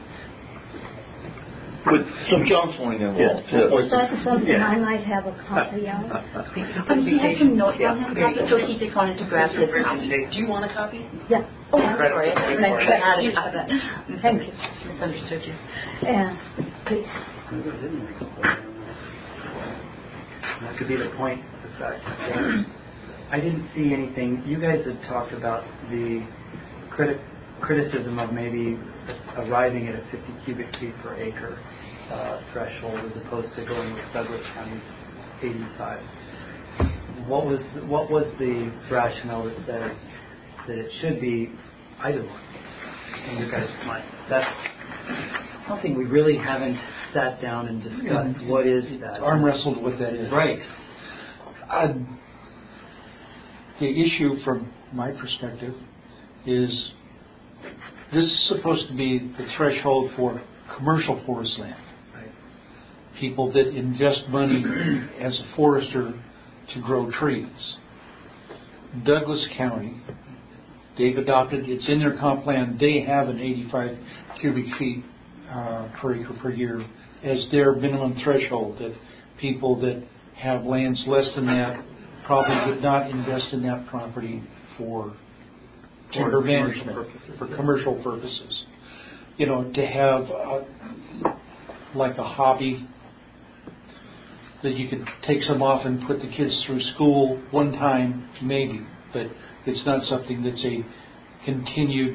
With some counseling involved. Is that something I might have a copy of? He had some notes on his copy, so he just wanted to grab his copy. Do you want a copy? Yeah. Oh, I'm sorry. Thank you. Misunderstood you. Yeah, please. That could be the point. The fact. I didn't see anything. You guys had talked about the criticism of maybe arriving at a 50 cubic feet per acre threshold as opposed to going with Douglas County's 85. What was the rationale that says that it should be either one in your guys' mind? That's something we really haven't sat down and discussed. What is that? Arm wrestled what that is. Right. The issue from my perspective is this is supposed to be the threshold for commercial forest land. Right. People that invest money as a forester to grow trees. Douglas County, they've adopted, it's in their comp plan, they have an 85 cubic feet per acre per year as their minimum threshold, that people that have lands less than that probably would not invest in that property for timber management, for commercial purposes. To have like a hobby that you could take some off and put the kids through school one time, maybe, but it's not something that's a continued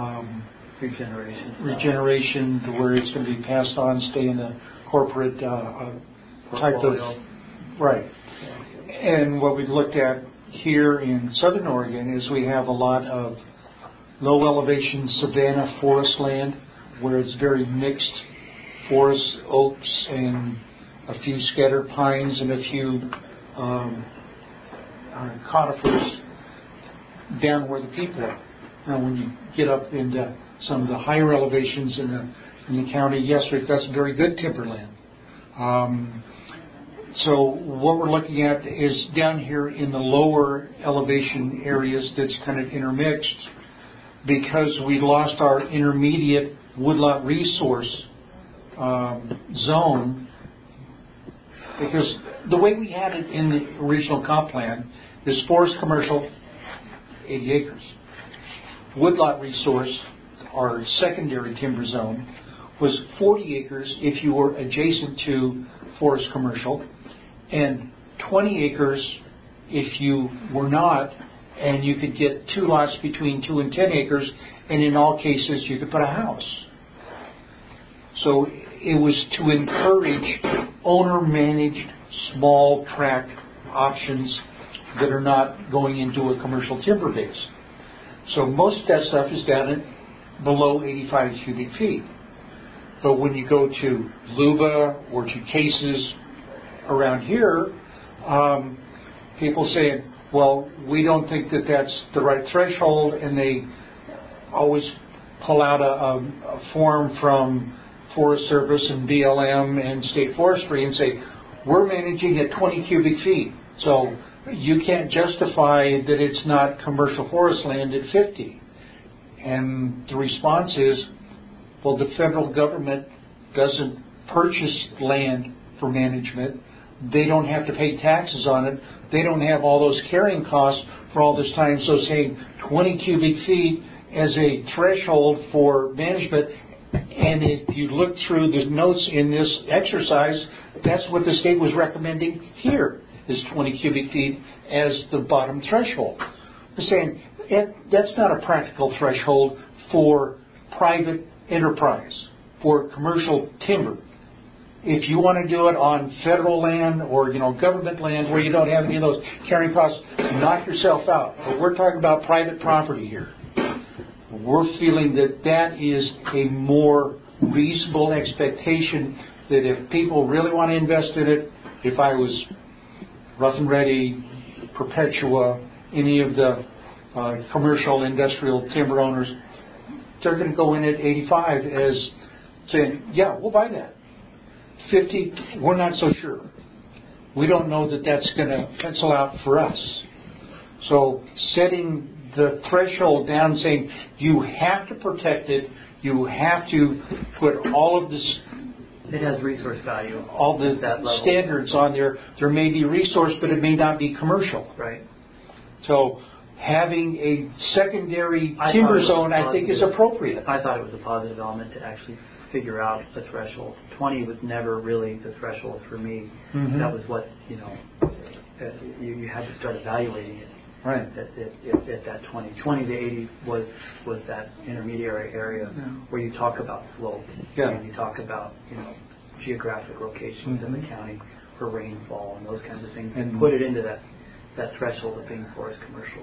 regeneration to where it's going to be passed on, stay in the corporate type of, right. And what we've looked at here in Southern Oregon is we have a lot of low elevation savanna forest land where it's very mixed forests, oaks, and a few scatter pines and a few conifers down where the people are. Now, when you get up into some of the higher elevations in the county, yes, that's very good timberland. So what we're looking at is down here in the lower elevation areas that's kind of intermixed, because we lost our intermediate woodlot resource zone, because the way we had it in the original comp plan is forest commercial, 80 acres. Woodlot resource, our secondary timber zone, was 40 acres if you were adjacent to forest commercial, and 20 acres if you were not, and you could get 2 lots between 2 and 10 acres, and in all cases you could put a house. So it was to encourage owner-managed small tract options that are not going into a commercial timber base. So most of that stuff is down at below 85 cubic feet. But when you go to Luba or to cases around here, people saying, well, we don't think that that's the right threshold, and they always pull out a form from Forest Service and BLM and State Forestry and say, we're managing at 20 cubic feet, so you can't justify that it's not commercial forest land at 50. And the response is, well, the federal government doesn't purchase land for management. They don't have to pay taxes on it. They don't have all those carrying costs for all this time. So saying 20 cubic feet as a threshold for management, and if you look through the notes in this exercise, that's what the state was recommending here, is 20 cubic feet as the bottom threshold. They're saying that's not a practical threshold for private enterprise, for commercial timber. If you want to do it on federal land or government land where you don't have any of those carrying costs, knock yourself out. But we're talking about private property here. We're feeling that is a more reasonable expectation, that if people really want to invest in it, if I was Rough and Ready, Perpetua, any of the commercial industrial timber owners, they're going to go in at 85 as saying, yeah, we'll buy that. 50, we're not so sure. We don't know that that's going to pencil out for us. So setting the threshold down, saying you have to protect it, you have to put all of this. It has resource value. All the standards on there. There may be resource, but it may not be commercial. Right. So having a secondary timber zone, I think, is appropriate. I thought it was a positive element to actually figure out the threshold. 20 was never really the threshold for me. Mm-hmm. That was what, you had to start evaluating it. Right. At that 20. 20 to 80 was that intermediary area where you talk about slope. Yeah. And you talk about, geographic location within the county for rainfall and those kinds of things. And put it into that threshold of being forest commercial.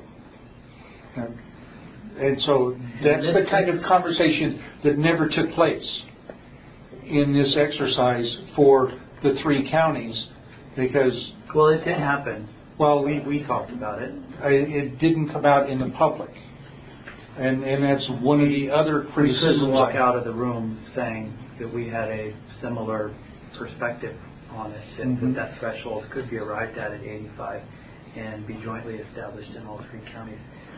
And so that's the kind of conversation that never took place in this exercise for the three counties, because... Well, it did happen. Well, we talked about it. It didn't come out in the public. And that's one of the other criticisms. We couldn't walk out of the room saying that we had a similar perspective on it, that threshold could be arrived at 85 and be jointly established in all three counties.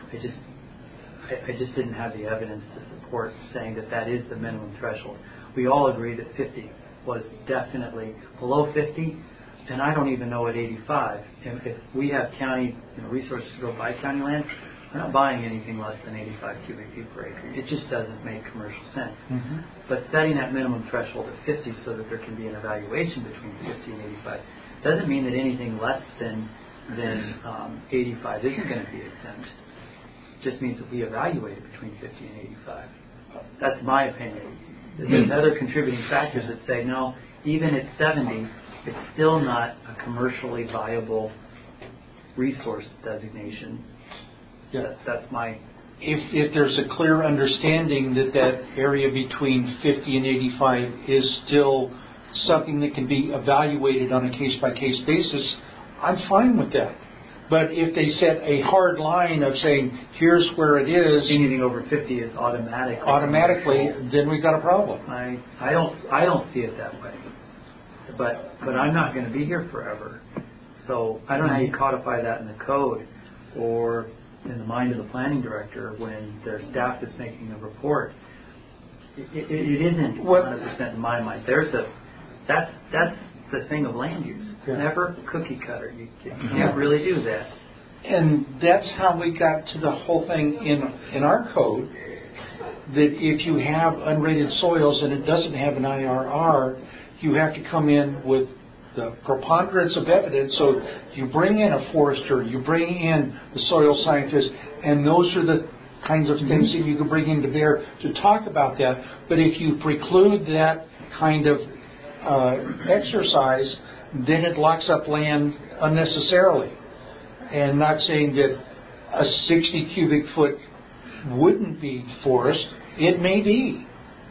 I just didn't have the evidence to support saying that is the minimum threshold. We all agree that 50 was definitely below 50, and I don't even know at 85. If we have county resources to go buy county land, we're not buying anything less than 85 cubic feet per acre. It just doesn't make commercial sense. Mm-hmm. But setting that minimum threshold at 50 so that there can be an evaluation between 50 and 85 doesn't mean that anything less than 85 isn't going to be exempt. It just means that we evaluate it between 50 and 85. That's my opinion. There's other contributing factors that say, no, even at 70, it's still not a commercially viable resource designation. Yeah. That's my... If there's a clear understanding that area between 50 and 85 is still something that can be evaluated on a case-by-case basis, I'm fine with that. But if they set a hard line of saying, here's where it is... Anything over 50 is automatically, then we've got a problem. I don't see it that way. But I'm not going to be here forever. So I don't know how you codify that in the code or in the mind of the planning director when their staff is making a report. It isn't 100% in my mind. That's the thing of land use. Yeah. Never cookie cutter. You can't really do that. And that's how we got to the whole thing in our code, that if you have unrated soils and it doesn't have an IRR, you have to come in with the preponderance of evidence. So you bring in a forester, you bring in the soil scientist, and those are the kinds of things that you can bring into bear to talk about that. But if you preclude that kind of exercise, then it locks up land unnecessarily. And not saying that a 60 cubic foot wouldn't be forest. It may be.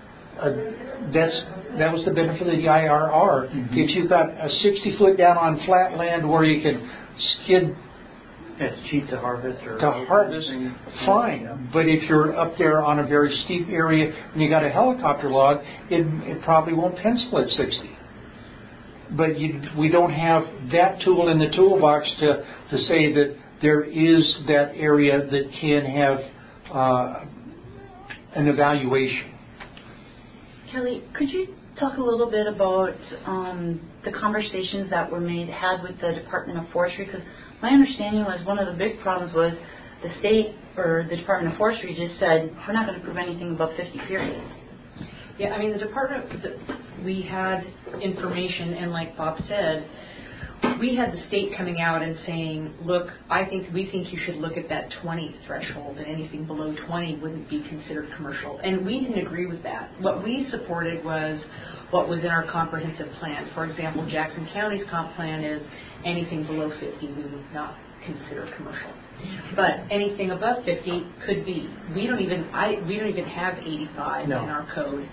That was the benefit of the IRR. Mm-hmm. If you've got a 60 foot down on flat land where you can skid, it's cheap to harvest. Fine. Yeah. But if you're up there on a very steep area and you got a helicopter log, it probably won't pencil at 60. But we don't have that tool in the toolbox to say that there is that area that can have an evaluation. Kelly, could you talk a little bit about the conversations that were had with the Department of Forestry? Because my understanding was one of the big problems was the state or the Department of Forestry just said, we're not going to prove anything above 50, period. Yeah, I mean, the department, we had information, and like Bob said, we had the state coming out and saying, look, we think you should look at that 20 threshold, and anything below 20 wouldn't be considered commercial. And we didn't agree with that. What we supported was what was in our comprehensive plan. For example, Jackson County's comp plan is anything below 50 we would not consider commercial. But anything above 50 could be. We don't even have 85 in our code.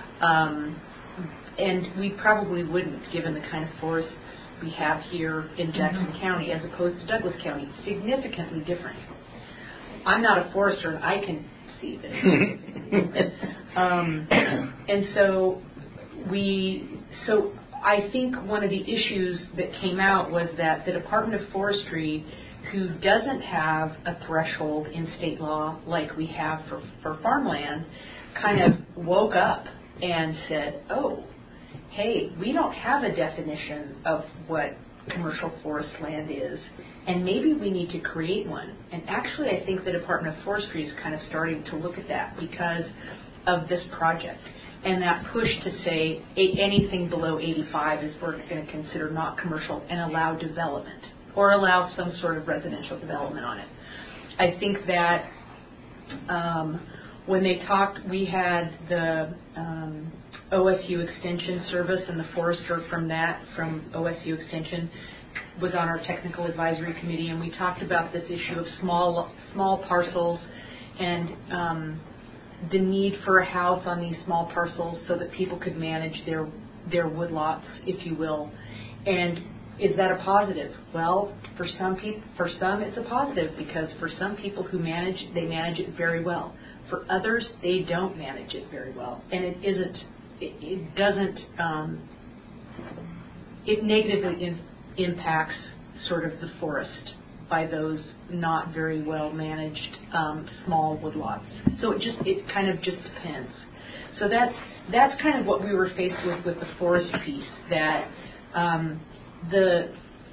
And we probably wouldn't, given the kind of forests we have here in Jackson County as opposed to Douglas County. Significantly different. I'm not a forester, and I can see this. And so I think one of the issues that came out was that the Department of Forestry, who doesn't have a threshold in state law like we have for farmland, kind of woke up and said, oh, hey, we don't have a definition of what commercial forest land is, and maybe we need to create one. And actually, I think the Department of Forestry is kind of starting to look at that because of this project. And that push to say anything below 85 is we're going to consider not commercial and allow development or allow some sort of residential development on it. I think that when they talked, we had the OSU Extension Service, and the forester from OSU Extension was on our technical advisory committee, and we talked about this issue of small parcels and the need for a house on these small parcels so that people could manage their woodlots, if you will. And is that a positive? Well, for some it's a positive, because for some people who manage it very well. For others, they don't manage it very well, and it negatively impacts sort of the forest by those not very well managed small woodlots. So it kind of just depends. So that's kind of what we were faced with the forest piece, that the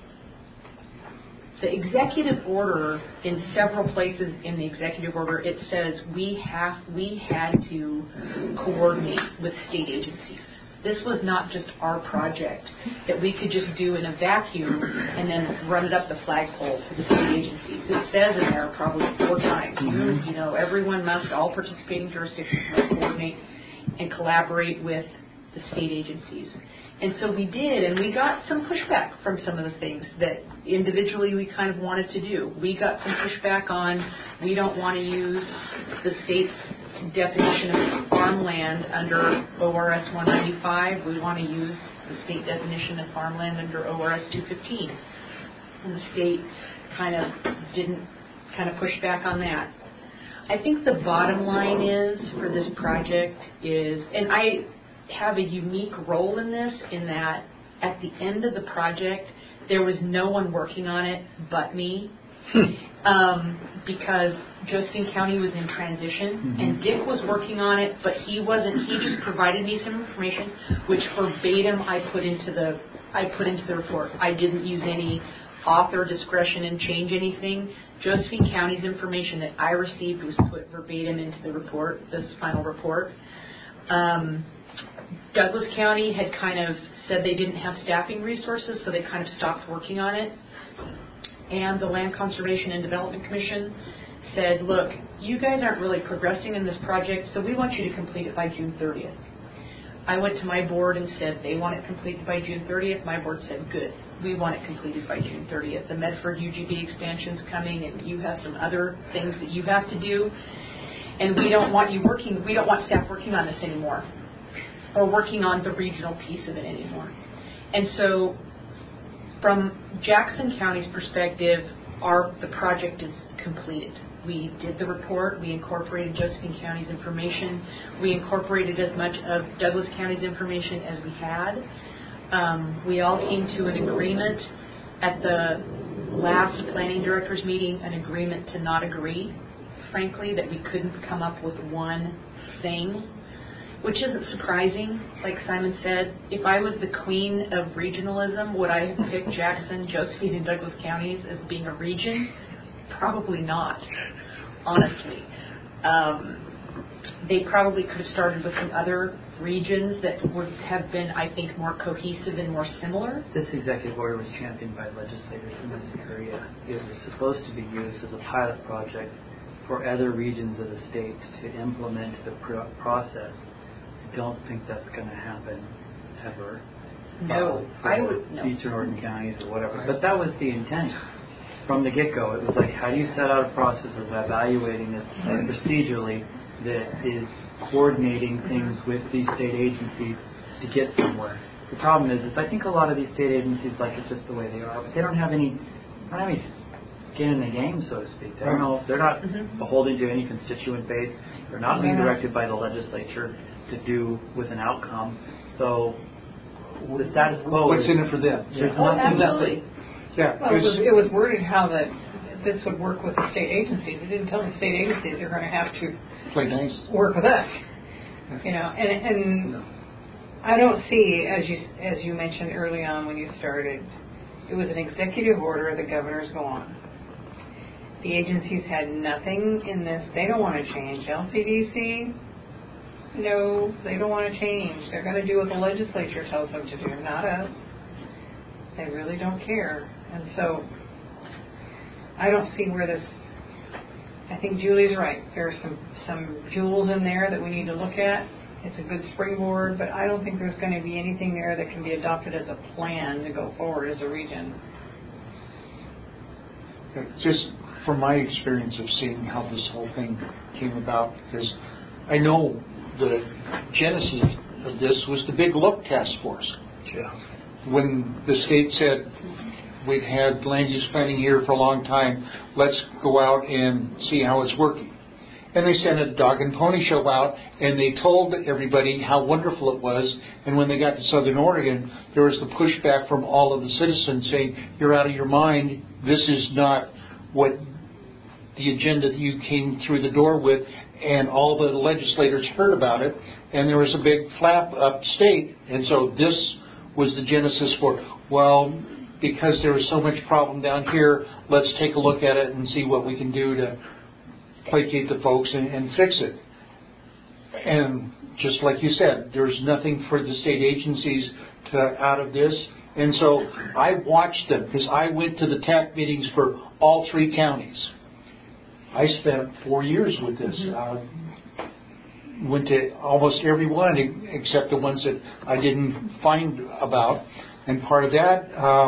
executive order, in several places in the executive order, it says we had to coordinate with state agencies. This was not just our project that we could just do in a vacuum and then run it up the flagpole to the state agencies. It says in there probably 4 times, everyone all participating jurisdictions must coordinate and collaborate with the state agencies. And so we did, and we got some pushback from some of the things that individually we kind of wanted to do. We got some pushback on, we don't want to use the state's definition of farmland under ORS 195. We want to use the state definition of farmland under ORS 215. And the state kind of pushed back on that. I think the bottom line is, for this project is, and I have a unique role in this, in that at the end of the project there was no one working on it but me, because Josephine County was in transition, and Dick was working on it, but he just provided me some information which verbatim I put into the report. I didn't use any author discretion and change anything. Josephine County's information that I received was put verbatim into the report, this final report. Douglas County had kind of said they didn't have staffing resources, so they kind of stopped working on it. And the Land Conservation and Development Commission said, look, you guys aren't really progressing in this project, so we want you to complete it by June 30th. I went to my board and said they want it completed by June 30th. My board said, good, we want it completed by June 30th. The Medford UGB expansion's coming, and you have some other things that you have to do, and we don't want staff working on this anymore, or working on the regional piece of it anymore. And so from Jackson County's perspective, the project is completed. We did the report. We incorporated Josephine County's information. We incorporated as much of Douglas County's information as we had. We all came to an agreement at the last planning directors meeting, an agreement to not agree. frankly, that we couldn't come up with one thing, which isn't surprising. Like Simon said, if I was the queen of regionalism, would I have picked Jackson, Josephine, and Douglas counties as being a region? Probably not, honestly. They probably could have started with some other regions that would have been, I think, more cohesive and more similar. This executive order was championed by legislators in this area. It was supposed to be used as a pilot project for other regions of the state to implement the process. I don't think that's going to happen ever. No, I would. No. Eastern Oregon counties or whatever. But that was the intent. From the get-go, it was like, how do you set out a process of evaluating this procedurally that is coordinating things with these state agencies to get somewhere? The problem is I think a lot of these state agencies like it just the way they are, but they don't have any skin in the game, so to speak. They don't know, they're not beholden to any constituent base. They're not being directed by the legislature to do with an outcome. So the status quo. What's in it for them? Absolutely. Yeah. Well, it was worded how that this would work with the state agencies. It didn't tell the state agencies they're going to have to play nice, work with us. And I don't see, as you mentioned early on when you started, it was an executive order. The governor's gone. The agencies had nothing in this. They don't want to change. LCDC, no, they don't want to change. They're going to do what the legislature tells them to do, not us. They really don't care. And so I don't see where this, I think Julie's right. There are some jewels in there that we need to look at. It's a good springboard, but I don't think there's going to be anything there that can be adopted as a plan to go forward as a region. Just from my experience of seeing how this whole thing came about, because I know the genesis of this was the Big Look Task Force. Yeah. When the state said, we've had land use planning here for a long time, let's go out and see how it's working. And they sent a dog and pony show out, and they told everybody how wonderful it was. And when they got to Southern Oregon, there was the pushback from all of the citizens saying, you're out of your mind. This is not what the agenda that you came through the door with. And all the legislators heard about it, and there was a big flap upstate. And so this was the genesis for, well, because there was so much problem down here, let's take a look at it and see what we can do to placate the folks and fix it. And just like you said, there's nothing for the state agencies to out of this. And so I watched them because I went to the TAC meetings for all three counties. I spent 4 years with this. Went to almost every one except the ones that I didn't find about. And part of that,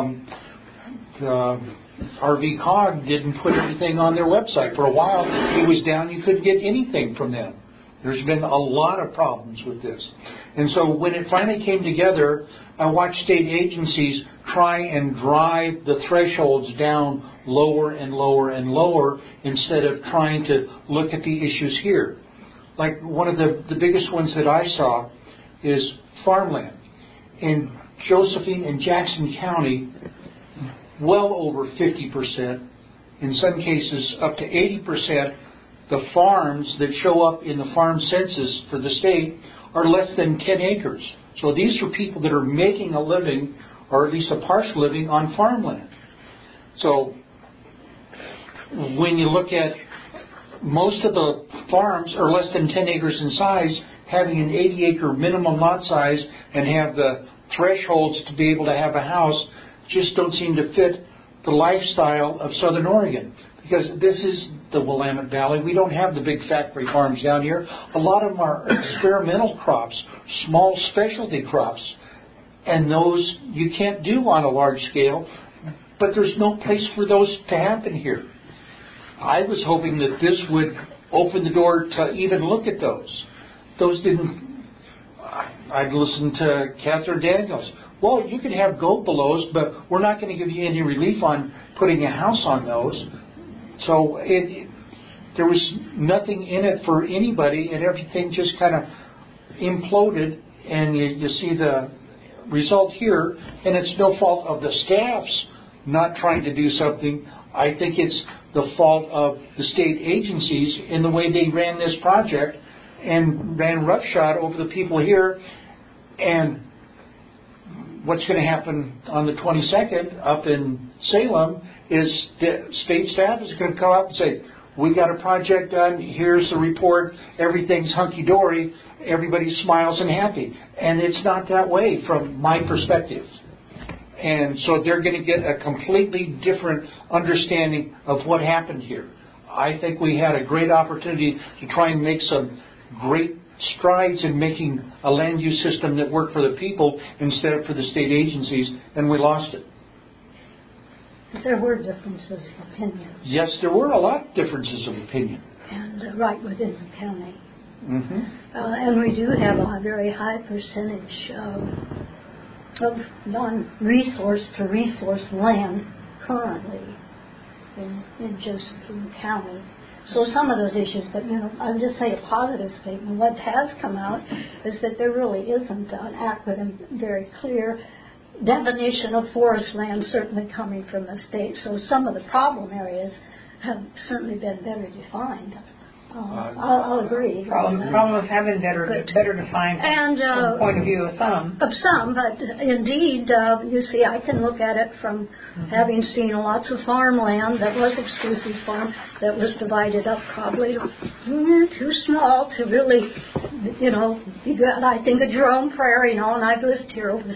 RV Cog didn't put anything on their website. For a while, it was down. You couldn't get anything from them. There's been a lot of problems with this. And so when it finally came together, I watched state agencies try and drive the thresholds down lower and lower and lower instead of trying to look at the issues here. Like one of the biggest ones that I saw is farmland. In Josephine and Jackson County, well over 50%, in some cases up to 80%, the farms that show up in the farm census for the state are less than 10 acres. So these are people that are making a living, or at least a partial living, on farmland. So when you look at most of the farms are less than 10 acres in size, having an 80-acre minimum lot size and have the thresholds to be able to have a house just don't seem to fit the lifestyle of Southern Oregon. Because this is the Willamette Valley. We don't have the big factory farms down here. A lot of them are experimental crops, small specialty crops. And those you can't do on a large scale, but there's no place for those to happen here. I was hoping that this would open the door to even look at those. Those didn't. I'd listened to Catherine Daniels. Well, you can have goat belows, but we're not going to give you any relief on putting a house on those. So there was nothing in it for anybody, and everything just kind of imploded, and you see the result here, and it's no fault of the staffs not trying to do something. I think it's the fault of the state agencies in the way they ran this project and ran roughshod over the people here. And what's going to happen on the 22nd up in Salem is the state staff is going to come up and say, we got a project done, here's the report, everything's hunky-dory, everybody smiles and happy. And it's not that way from my perspective. And so they're going to get a completely different understanding of what happened here. I think we had a great opportunity to try and make some great strides in making a land use system that worked for the people instead of for the state agencies, and we lost it. There were differences of opinion. Yes, there were a lot of differences of opinion. And right within the county. Mm-hmm. And we do have a very high percentage of non-resource to resource land currently in Josephine County. So some of those issues, but I'll just say a positive statement. What has come out is that there really isn't an accurate and very clear definition of forest land certainly coming from the state. So some of the problem areas have certainly been better defined. I'll agree. Problem of having better defined and, from the point of view of some. But indeed, you see, I can look at it from having seen lots of farmland that was exclusive farm that was divided up probably too small to really, be good. I think of Jerome Prairie, and I've lived here over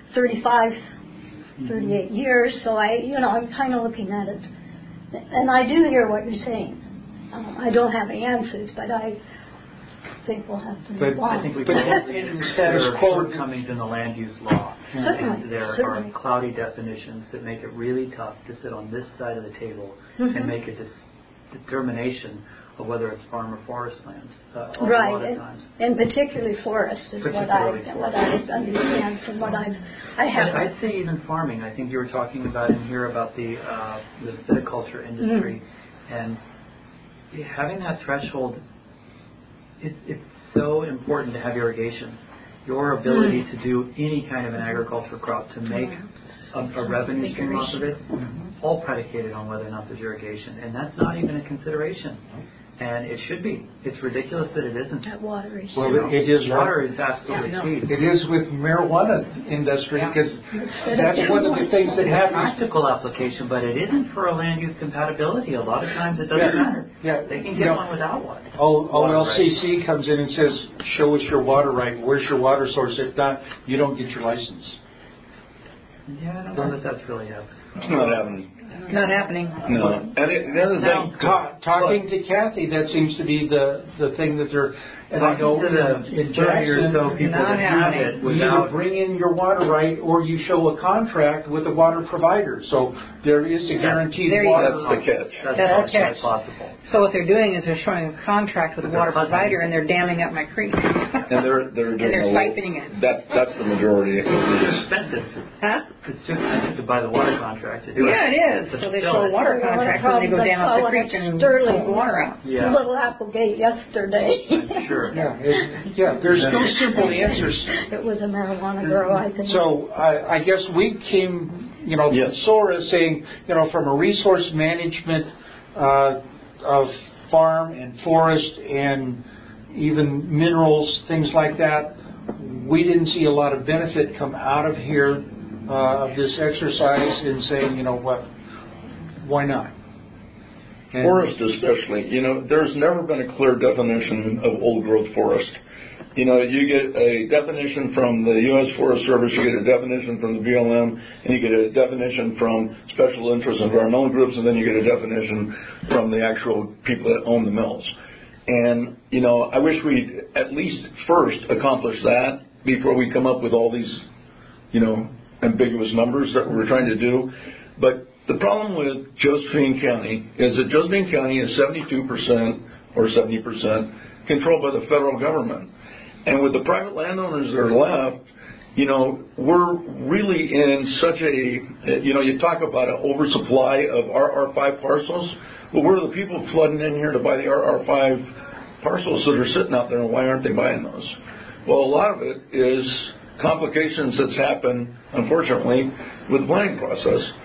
38 years, so I'm kind of looking at it. And I do hear what you're saying. I don't have any answers, but I think we'll have to move on. I think we can there are shortcomings in the land use law. Certainly. There are cloudy definitions that make it really tough to sit on this side of the table and make a determination of whether it's farm or forest lands. Right, a lot of times. And particularly forest is what I understand from what I have. I'd say even farming. I think you were talking about in here about the viticulture industry and having that threshold. It's so important to have irrigation. Your ability to do any kind of an agricultural crop to make a revenue stream off of it, all predicated on whether or not there's irrigation, and that's not even a consideration. And it should be. It's ridiculous that it isn't. That water is. Well, it is. Water is absolutely key. It is with marijuana industry because that's one of the things that happens. Practical application, but it isn't for a land use compatibility. A lot of times it doesn't matter. Yeah. They can get one without one. OLCC comes in and says, "Show us your water right. Where's your water source? If not, you don't get your license." Yeah, I don't know that that's really happening. It's not happening. Not happening. No. And the other thing, talking to Kathy, that seems to be the thing that they're. And I know in 30 years ago, people that have it you either bring in your water right or you show a contract with a water provider. So there is a guaranteed water. That's the catch. That's the catch. Possible. So what they're doing is they're showing a contract with a water provider and they're damming up my creek. And they're doing they're siphoning it. That's the majority. It's expensive. Huh? It's too expensive to buy the water contract to do it. Yeah, it is. So they show a water contract and they go down up the creek and Sterling, pump water out. Yeah. Little Applegate yesterday. Sure. Yeah, there's no simple answers. It was a marijuana grow, I think. So I guess we came, Yes. to SORA saying, from a resource management of farm and forest and even minerals, things like that, we didn't see a lot of benefit come out of here of this exercise in saying, why not? And forest especially, there's never been a clear definition of old growth forest. You get a definition from the U.S. Forest Service, you get a definition from the BLM, and you get a definition from special interest environmental groups, and then you get a definition from the actual people that own the mills. And, I wish we'd at least first accomplish that before we come up with all these, ambiguous numbers that we're trying to do. But the problem with Josephine County is that Josephine County is 72% or 70% controlled by the federal government. And with the private landowners that are left, we're really in such a, you talk about an oversupply of RR5 parcels. Well, where are the people flooding in here to buy the RR5 parcels that are sitting out there, and why aren't they buying those? Well, a lot of it is complications that's happened, unfortunately, with the planning process.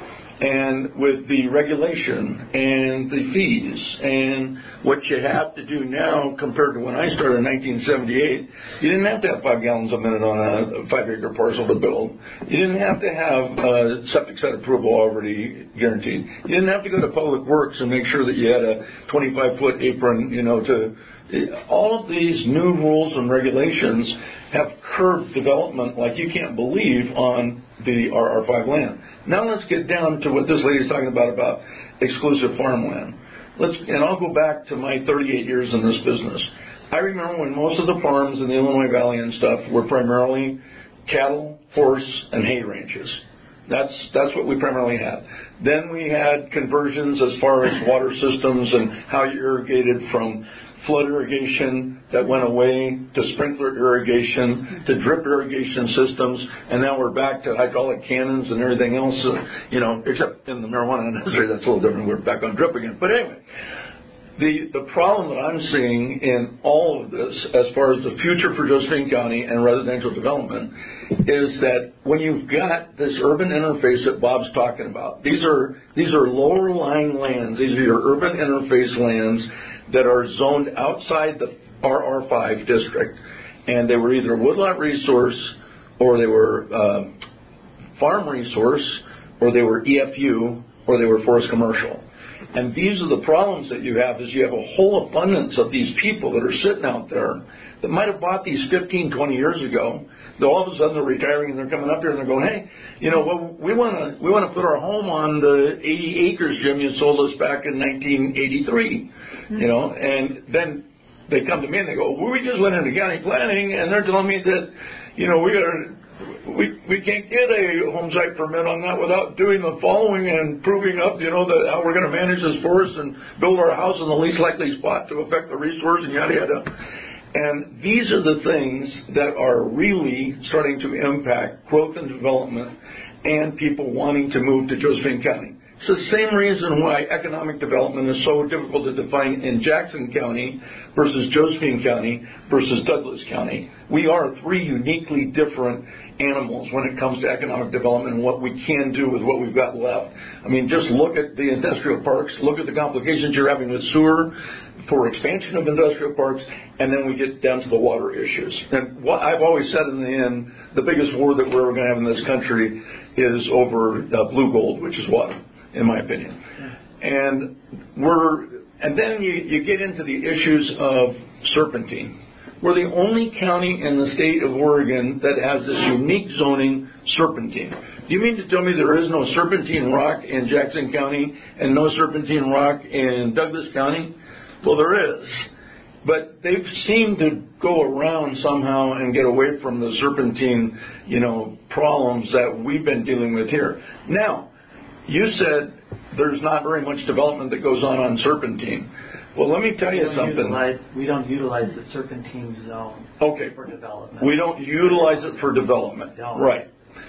and with the regulation and the fees and what you have to do now compared to when I started in 1978, you didn't have to have 5 gallons a minute on a 5-acre parcel to build. You didn't have to have septic site approval already guaranteed. You didn't have to go to Public Works and make sure that you had a 25-foot apron, all of these new rules and regulations have curbed development like you can't believe on the RR5 land. Now let's get down to what this lady's talking about exclusive farmland. And I'll go back to my 38 years in this business. I remember when most of the farms in the Illinois Valley and stuff were primarily cattle, horse, and hay ranches. That's what we primarily had. Then we had conversions as far as water systems and how you irrigated from flood irrigation that went away to sprinkler irrigation to drip irrigation systems, and now we're back to hydraulic cannons and everything else, except in the marijuana industry, that's a little different. We're back on drip again. But anyway, the problem that I'm seeing in all of this, as far as the future for Josephine County and residential development, is that when you've got this urban interface that Bob's talking about, these are lower lying lands. These are your urban interface lands that are zoned outside the RR5 district, and they were either woodlot resource, or they were farm resource, or they were EFU, or they were forest commercial. And these are the problems that you have, is you have a whole abundance of these people that are sitting out there that might have bought these 15, 20 years ago. Though all of a sudden they're retiring and they're coming up here and they're going, hey, we want to put our home on the 80 acres, Jim, you sold us back in 1983, and then they come to me and they go, well, we just went into county planning and they're telling me that, we can't get a home site permit on that without doing the following and proving up, how we're going to manage this forest and build our house in the least likely spot to affect the resource and yada yada. And these are the things that are really starting to impact growth and development and people wanting to move to Josephine County. It's the same reason why economic development is so difficult to define in Jackson County versus Josephine County versus Douglas County. We are 3 uniquely different animals when it comes to economic development and what we can do with what we've got left. I mean, just look at the industrial parks, look at the complications you're having with sewer for expansion of industrial parks, and then we get down to the water issues. And what I've always said in the end, the biggest war that we're ever going to have in this country is over blue gold, which is water, in my opinion. And then you get into the issues of serpentine. We're the only county in the state of Oregon that has this unique zoning, serpentine. Do you mean to tell me there is no serpentine rock in Jackson County and no serpentine rock in Douglas County? Well, there is. But they've seemed to go around somehow and get away from the serpentine, problems that we've been dealing with here. Now, you said there's not very much development that goes on serpentine. Well, let me tell you something. We don't utilize the serpentine zone for development. We don't utilize it for development. No. Right.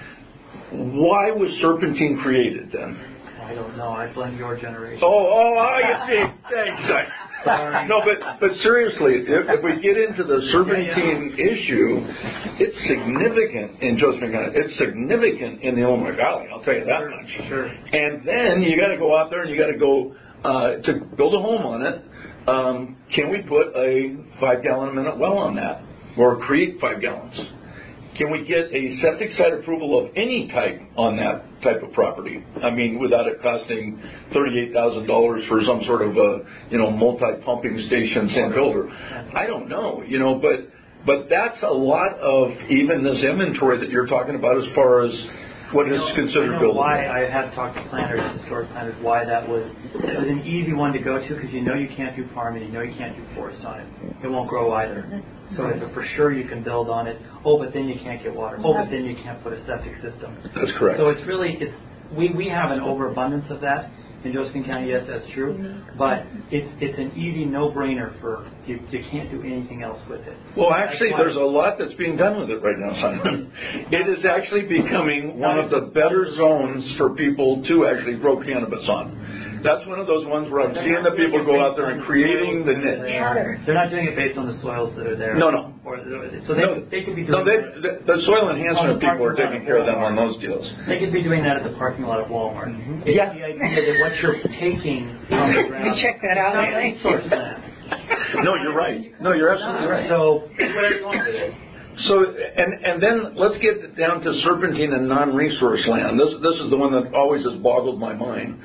Why was serpentine created then? I don't know. I blame your generation. You see. Thanks. No, but seriously, if we get into the serpentine issue, it's significant in Josephine County. It's significant in the Illinois Valley, I'll tell you that much. Sure. And then you got to go out there and you got to go to build a home on it. Can we put a 5-gallon-a-minute well on that, or create 5 gallons? Can we get a septic site approval of any type on that type of property? I mean, without it costing $38,000 for some sort of multi-pumping station sand builder. I don't know, but that's a lot of even this inventory that you're talking about as far as what is considered buildable. Why I had talked to planners, historic planners, why it was an easy one to go to, because you can't do farming, you can't do forest on it. It won't grow either. So it's for sure you can build on it. But then you can't get water. But then you can't put a septic system. That's correct. So we have an overabundance of that in Josephine County. Yes, that's true. But it's an easy no-brainer for you can't do anything else with it. Well, actually, there's a lot that's being done with it right now, Simon. It is actually becoming one of the better zones for people to actually grow cannabis on. That's one of those ones where I'm seeing the people go out there and creating the niche. They're not doing it based on the soils that are there. No. So they could be doing the soil enhancement people are taking care of them on those deals. They could be doing that at the parking lot of Walmart. Mm-hmm. It's the idea that what you're taking from the ground. We check that out lately. Resource land. No, you're right. No, you're absolutely right. So whatever you want with it. So, and then let's get down to serpentine and non-resource land. This is the one that always has boggled my mind.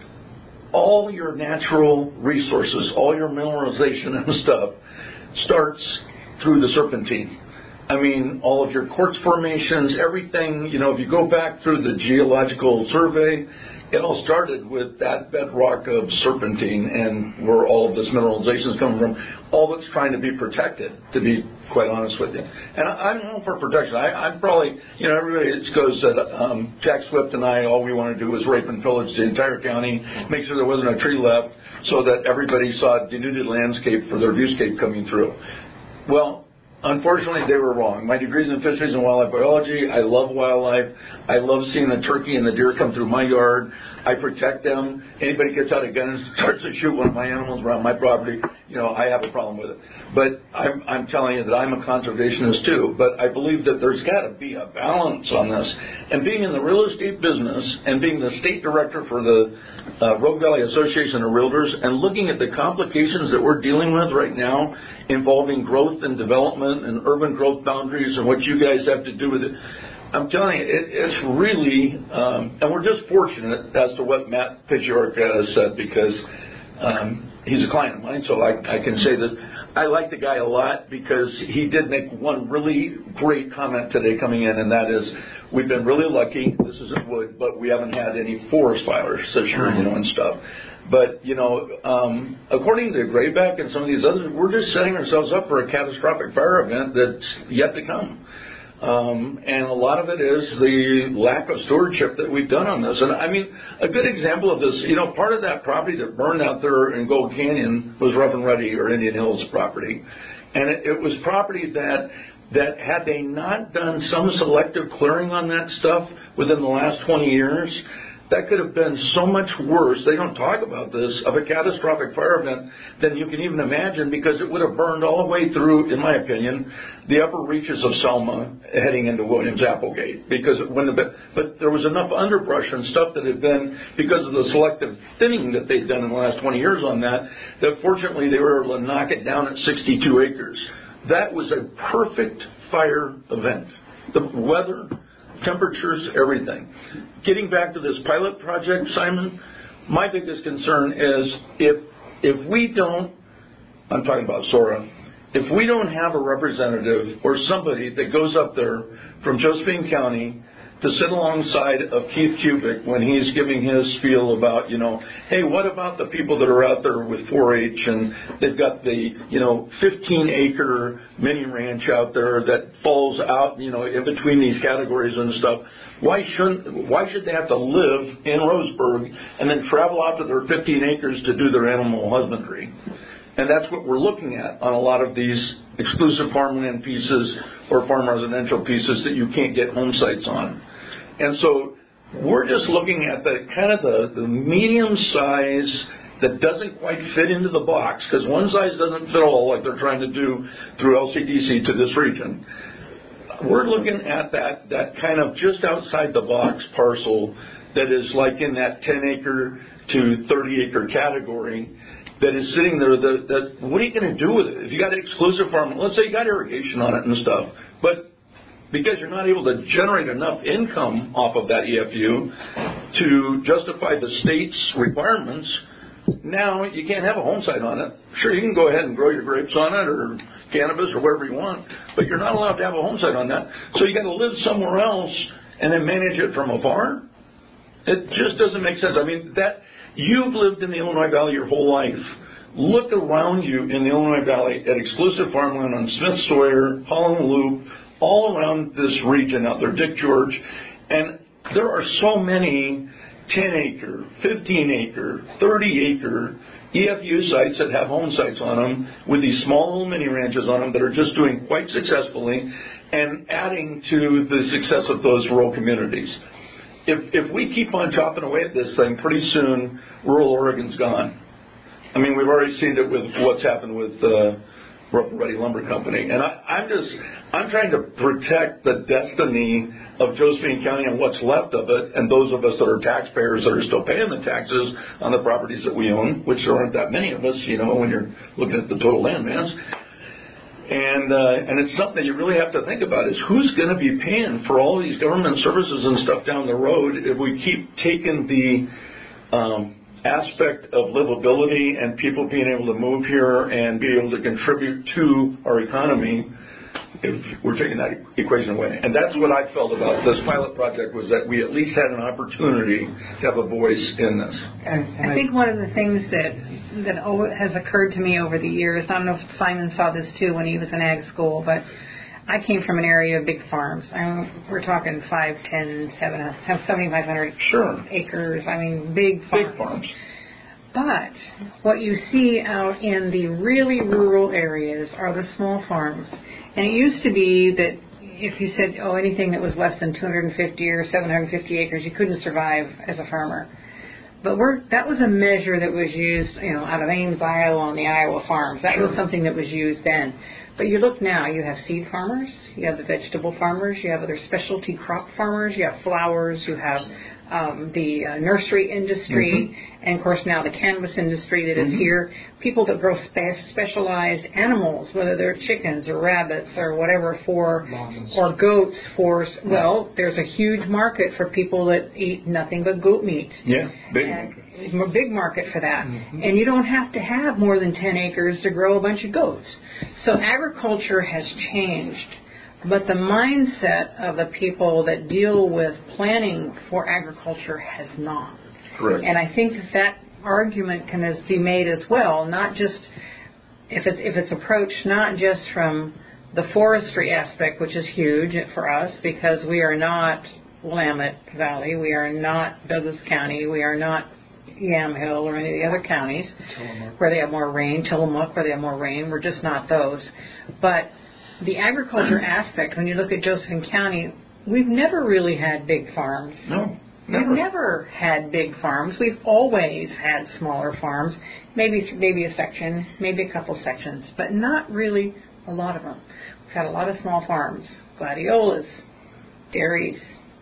All your natural resources, all your mineralization and stuff starts through the serpentine. I mean, all of your quartz formations, everything, if you go back through the geological survey, it all started with that bedrock of serpentine and where all of this mineralization is coming from. All that's trying to be protected, to be quite honest with you. And I'm all for protection. I'm probably, everybody goes that Jack Swift and I, all we want to do is rape and pillage the entire county, make sure there wasn't a tree left so that everybody saw a denuded landscape for their viewscape coming through. Well, unfortunately, they were wrong. My degree's in fisheries and wildlife biology. I love wildlife. I love seeing the turkey and the deer come through my yard. I protect them. Anybody gets out a gun and starts to shoot one of my animals around my property, I have a problem with it. But I'm telling you that I'm a conservationist too. But I believe that there's got to be a balance on this. And being in the real estate business and being the state director for the Rogue Valley Association of Realtors and looking at the complications that we're dealing with right now involving growth and development and urban growth boundaries and what you guys have to do with it, I'm telling you, it's really, and we're just fortunate as to what Matt Paciorka has said because he's a client of mine, so I can say this. I like the guy a lot because he did make one really great comment today coming in, and that is, we've been really lucky, this isn't wood, but we haven't had any forest fires this year, and stuff. But, according to Grayback and some of these others, we're just setting ourselves up for a catastrophic fire event that's yet to come. And a lot of it is the lack of stewardship that we've done on this. And I mean, a good example of this, part of that property that burned out there in Gold Canyon was Rough and Ready or Indian Hills property. And it was property that had they not done some selective clearing on that stuff within the last 20 years, that could have been so much worse. They don't talk about this, of a catastrophic fire event than you can even imagine, because it would have burned all the way through, in my opinion, the upper reaches of Selma heading into Williams-Applegate. But there was enough underbrush and stuff that had been, because of the selective thinning that they'd done in the last 20 years on that fortunately they were able to knock it down at 62 acres. That was a perfect fire event. The weather, temperatures, everything. Getting back to this pilot project, Simon, my biggest concern is if we don't, I'm talking about SORA, if we don't have a representative or somebody that goes up there from Josephine County to sit alongside of Keith Kubik when he's giving his spiel about, hey, what about the people that are out there with 4-H and they've got the, 15-acre mini ranch out there that falls out, in between these categories and stuff. Why should they have to live in Roseburg and then travel out to their 15 acres to do their animal husbandry? And that's what we're looking at on a lot of these exclusive farmland pieces or farm residential pieces that you can't get home sites on. And so we're just looking at the kind of the medium size that doesn't quite fit into the box, because one size doesn't fit all like they're trying to do through LCDC to this region. We're looking at that kind of just outside the box parcel that is like in that 10-acre to 30-acre category that is sitting there. What are you going to do with it? If you got exclusive farm, let's say you got irrigation on it and stuff, but because you're not able to generate enough income off of that EFU to justify the state's requirements, now you can't have a home site on it. Sure, you can go ahead and grow your grapes on it or cannabis or whatever you want, but you're not allowed to have a home site on that. So you got to live somewhere else and then manage it from afar. It just doesn't make sense. I mean, that you've lived in the Illinois Valley your whole life. Look around you in the Illinois Valley at exclusive farmland on Smith Sawyer, Holland Loop, all around this region out there, Dick George, and there are so many 10-acre, 15-acre, 30-acre EFU sites that have home sites on them with these small little mini ranches on them that are just doing quite successfully and adding to the success of those rural communities. if we keep on chopping away at this thing, pretty soon rural Oregon's gone. I mean, we've already seen it with what's happened with Ready Lumber Company, and I'm trying to protect the destiny of Josephine County and what's left of it, and those of us that are taxpayers that are still paying the taxes on the properties that we own, which there aren't that many of us, when you're looking at the total land mass. And it's something that you really have to think about is who's going to be paying for all these government services and stuff down the road if we keep taking the aspect of livability and people being able to move here and be able to contribute to our economy if we're taking that equation away. And that's what I felt about this pilot project, was that we at least had an opportunity to have a voice in this. And I think one of the things that has occurred to me over the years, I don't know if Simon saw this too when he was in ag school, but I came from an area of big farms. We're talking 5, 10, 7,500 acres. I mean, big farms. Big farms. But what you see out in the really rural areas are the small farms. And it used to be that if you said, anything that was less than 250 or 750 acres, you couldn't survive as a farmer. But that was a measure that was used, out of Ames, Iowa, on the Iowa farms. That was something that was used then. But you look now, you have seed farmers, you have the vegetable farmers, you have other specialty crop farmers, you have flowers, you have the nursery industry, and of course now the cannabis industry that is here. People that grow specialized animals, whether they're chickens or rabbits or whatever, or goats there's a huge market for people that eat nothing but goat meat. Yeah, big market for that. And you don't have to have more than 10 acres to grow a bunch of goats. So agriculture has changed. But the mindset of the people that deal with planning for agriculture has not. Correct. And I think that argument can be made as well, not just if it's approached not just from the forestry aspect, which is huge for us because we are not Willamette Valley, we are not Douglas County, we are not Yamhill or any of the other counties where they have more rain, Tillamook where they have more rain. We're just not those. But the agriculture aspect, when you look at Josephine County, we've never really had big farms. No, never. We've never had big farms. We've always had smaller farms, maybe a section, maybe a couple sections, but not really a lot of them. We've had a lot of small farms, gladiolas, dairies,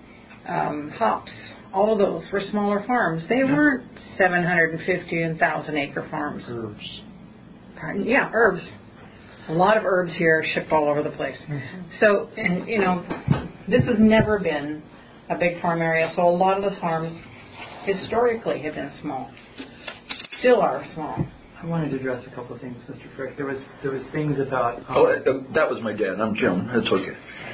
hops. All of those were smaller farms. They weren't 750 and 1,000 acre farms. Herbs. Pardon? Yeah, herbs. A lot of herbs here shipped all over the place. So, and this has never been a big farm area. So a lot of the farms historically have been small. Still are small. I wanted to address a couple of things, Mr. Frick. There was things about. That was my dad. I'm Jim. That's okay.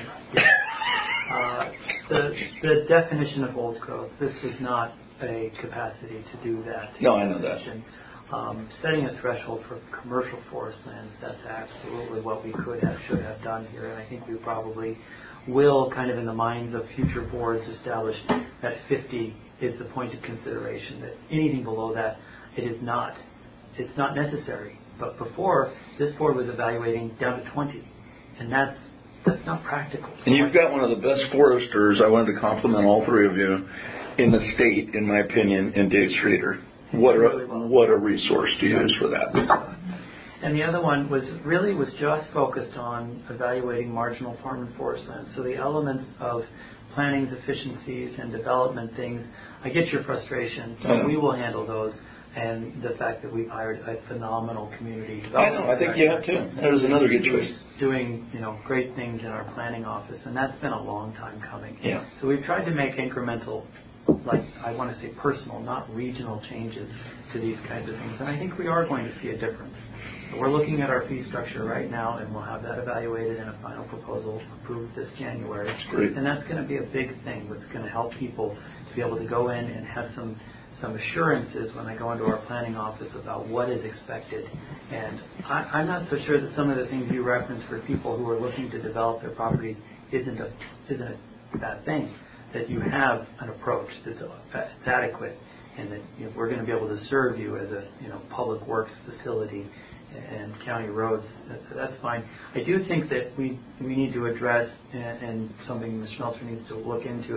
The definition of old growth. This is not a capacity to do that. No, I know that. Setting a threshold for commercial forest lands, that's absolutely what we should have done here. And I think we probably will, kind of in the minds of future boards, establish that 50 is the point of consideration, that anything below that, it's not necessary. But before, this board was evaluating down to 20. And that's not practical. And you've got one of the best foresters, I wanted to compliment all three of you, in the state, in my opinion, in Dave Streeter. What a resource to use for that. And the other one was just focused on evaluating marginal farm and forest lands. So the elements of planning's efficiencies and development things, I get your frustration, but we will handle those. And the fact that we've hired a phenomenal community development. I know, I think you have too. That is another good choice. Doing, great things in our planning office, and that's been a long time coming. Yeah. So we've tried to make incremental, I want to say personal, not regional changes to these kinds of things. And I think we are going to see a difference. So we're looking at our fee structure right now, and we'll have that evaluated in a final proposal approved this January. That's great. And that's going to be a big thing that's going to help people to be able to go in and have some assurances when I go into our planning office about what is expected. And I'm not so sure that some of the things you referenced for people who are looking to develop their properties isn't a bad thing. That you have an approach that's adequate, and that we're going to be able to serve you as a public works facility and county roads. That's fine. I do think that we need to address, and something Ms. Schmelzer needs to look into, is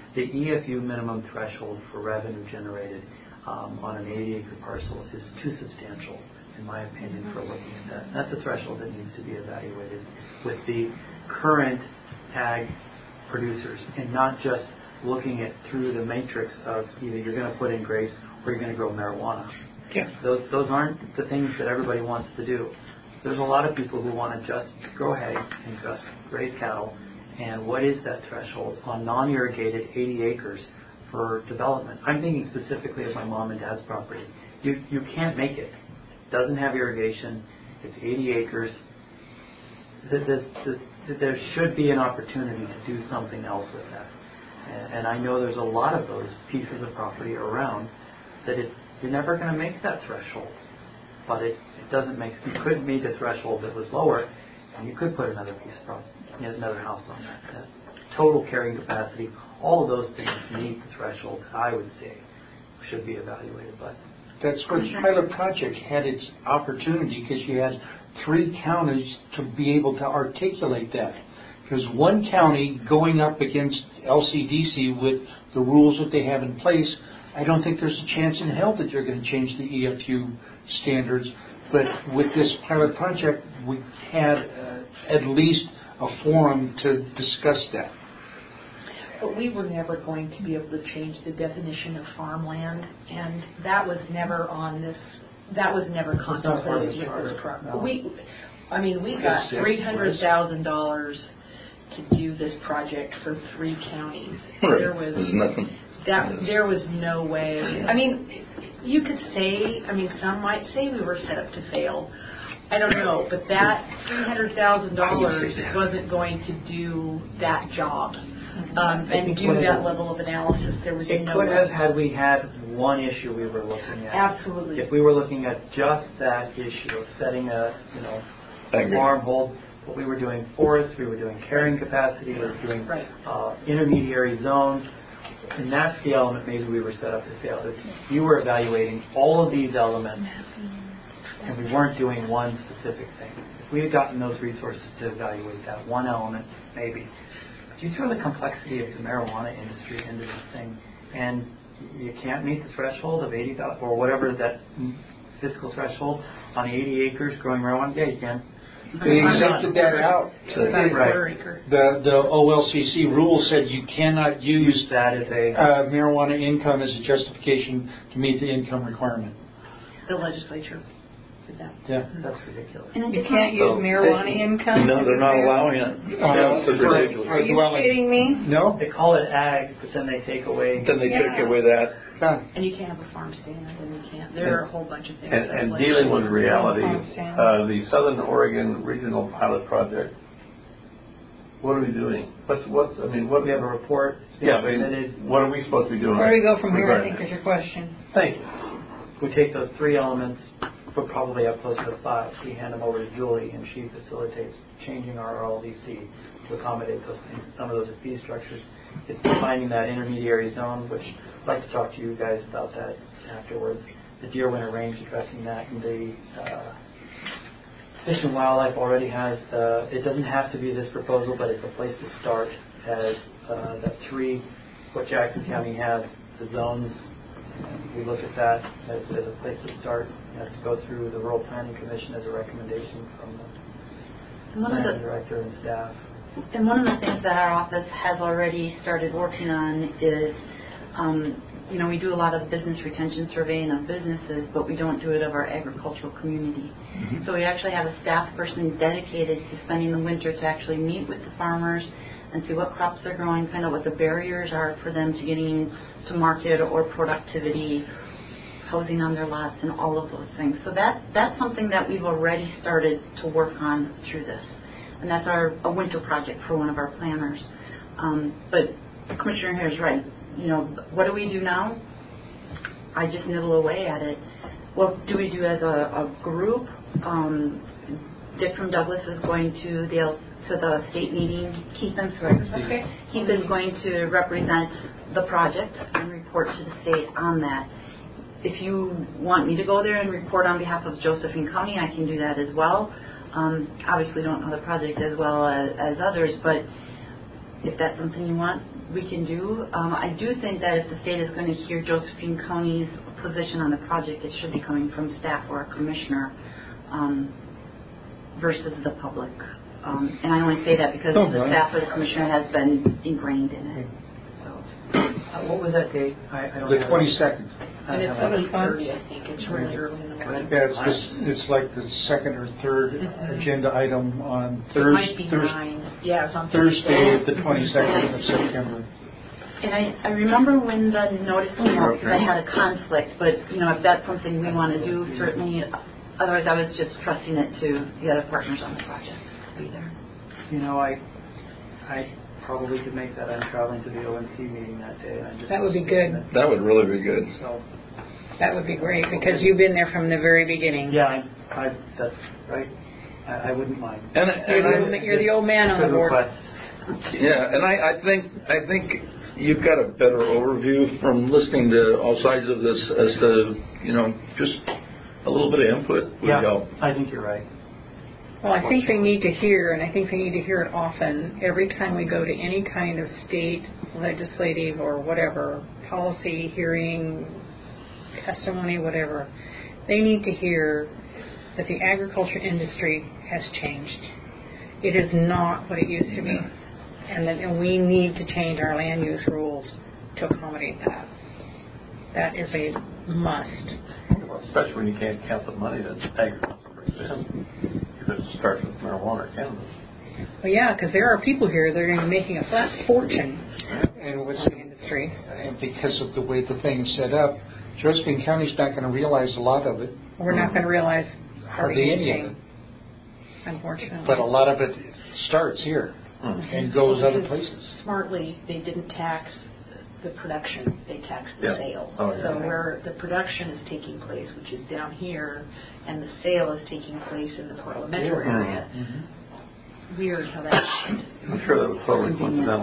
the EFU minimum threshold for revenue generated on an 80-acre parcel is too substantial, in my opinion, for looking at that. That's a threshold that needs to be evaluated with the current ag producers, and not just looking at through the matrix of either you're going to put in grapes or you're going to grow marijuana. Yeah. Those aren't the things that everybody wants to do. There's a lot of people who want to just grow hay and just raise cattle. And what is that threshold on non-irrigated 80 acres for development? I'm thinking specifically of my mom and dad's property. You can't make it. It doesn't have irrigation. It's 80 acres. There should be an opportunity to do something else with that. And I know there's a lot of those pieces of property around that you're never going to make that threshold. But it doesn't make, you couldn't meet a threshold that was lower, and you could put another piece of property, another house on that. Total carrying capacity, all of those things meet the threshold, I would say, should be evaluated. But that's where the pilot project had its opportunity, because you had 3 counties to be able to articulate that. Because one county going up against LCDC with the rules that they have in place, I don't think there's a chance in hell that you're going to change the EFU standards. But with this pilot project, we had at least a forum to discuss that. But we were never going to be able to change the definition of farmland, and that was never on this. That was never contemplated with this program. No. We got $300,000 to do this project for 3 counties. Right. There was nothing. There was no way. I mean, you could say. I mean, some might say we were set up to fail. I don't know, but that $300,000 wasn't going to do that job and do that level of analysis. There was it no could way. have had we had one issue we were looking at. Absolutely. If we were looking at just that issue of setting a farm hold, what we were doing forests, we were doing carrying capacity, we were doing intermediary zones, and that's the element maybe we were set up to fail. Is you were evaluating all of these elements, and we weren't doing one specific thing. If we had gotten those resources to evaluate that one element, maybe. But you throw the complexity of the marijuana industry into this thing, and you can't meet the threshold of 80,000 or whatever that fiscal threshold on 80 acres growing marijuana. Yeah, you can. They accepted that out. So the OLCC rule said you cannot use that as marijuana income as a justification to meet the income requirement. The legislature did that. Yeah, that's ridiculous. And you can't use marijuana income? No, they're not allowing it. That's ridiculous. Are you kidding me? No. They call it ag, but then they take away. Then they take away that. And you can't have a farm stand, and you can't. There are a whole bunch of things. And dealing with reality, the Southern Oregon Regional Pilot Project. What are we doing? What we have a report. Yeah, what are we supposed to be doing? Where do we go from here? I think is your question. Thank you. We take those 3 elements. We'll probably have closer to 5. We hand them over to Julie, and she facilitates changing our RLDC to accommodate those things. Some of those are fee structures. It's defining that intermediary zone, which I'd like to talk to you guys about that afterwards. The Deer Winter Range, addressing that, and the Fish and Wildlife already has, it doesn't have to be this proposal, but it's a place to start, as that 3, what Jackson County has, the zones. We look at that as a place to start. You have to go through the Rural Planning Commission as a recommendation from the planning director and staff. And one of the things that our office has already started working on is, we do a lot of business retention surveying of businesses, but we don't do it of our agricultural community. Mm-hmm. So we actually have a staff person dedicated to spending the winter to actually meet with the farmers and see what crops they're growing, find out what the barriers are for them to getting to market or productivity, housing on their lots, and all of those things. So that's something that we've already started to work on through this. And that's a winter project for one of our planners. But Commissioner here is right. What do we do now? I just nibble away at it. What do we do as a group? Dick from Douglas is going to the state meeting. Keith is going to represent the project and report to the state on that. If you want me to go there and report on behalf of Josephine County, I can do that as well. Obviously don't know the project as well as others, but if that's something you want, we can do. I do think that if the state is going to hear Josephine County's position on the project, it should be coming from staff or a commissioner versus the public. And I only say that because the staff or the commissioner has been ingrained in it. So, what was that date? I don't The have 22nd. And it's 8:30, I think. It's really early in the morning. Yeah, it's like the second or third agenda item on It might be 9. Yeah, it's on Thursday, the 22nd of September. and I remember when the notice came out, because I had a conflict, but if that's something we want to do, certainly. Otherwise, I was just trusting it to the other partners on the project to be there. I probably could make that. I'm traveling to the ONC meeting that day. That would be good. That would really be good. So That would be great because you've been there from the very beginning. yeah, that's right. I wouldn't mind. You're the old man on the board. Yeah, and I think you've got a better overview from listening to all sides of this as to just a little bit of input would help. I think you're right. Well, I think they need to hear, and I think they need to hear it often, every time we go to any kind of state, legislative, or whatever, policy, hearing, testimony, whatever. They need to hear that the agriculture industry has changed. It is not what it used to be. And we need to change our land use rules to accommodate that. That is a must. Well, especially when you can't count the money that agriculture brings in. Because it starts with marijuana or cannabis. Well, yeah, because there are people here that are going to be making a flat fortune And what's in the industry. And because of the way the thing is set up, Josephine County's not going to realize a lot of it. We're not going to realize hardly any of it. Unfortunately. But a lot of it starts here and goes other places. Smartly, they didn't tax the production, they taxed the sale. Oh, yeah. So where the production is taking place, which is down here, and the sale is taking place in the Portland metro area. Weird how that happened. I'm sure that was totally coincidental.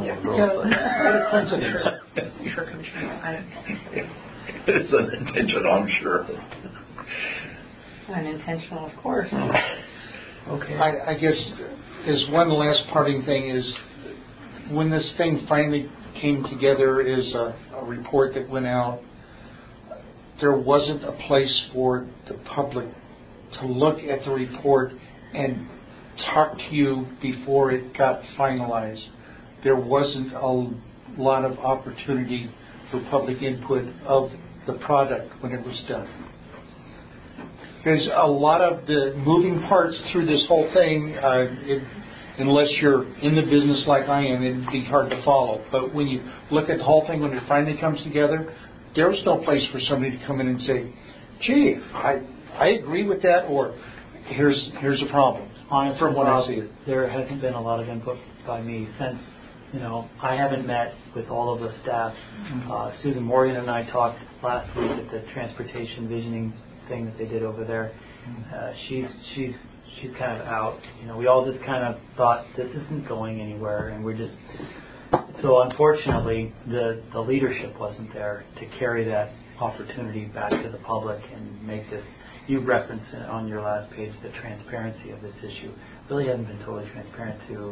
Sure, Commissioner. It's unintentional, I'm sure. Unintentional, of course. Okay. I guess as one last parting thing is when this thing finally came together as a report that went out, there wasn't a place for the public to look at the report and talk to you before it got finalized. There wasn't a lot of opportunity for public input of the product when it was done. There's a lot of the moving parts through this whole thing. Unless you're in the business like I am, it'd be hard to follow. But when you look at the whole thing, when it finally comes together, there's no place for somebody to come in and say, gee, I agree with that, or here's a problem. Honestly, from what I see it. There hasn't been a lot of input by me since, I haven't met with all of the staff. Susan Morgan and I talked last week at the transportation visioning thing that they did over there. She's kind of out. We all just kind of thought this isn't going anywhere, and we're just. So unfortunately, the leadership wasn't there to carry that opportunity back to the public and make this. You referenced it on your last page the transparency of this issue. Really hasn't been totally transparent to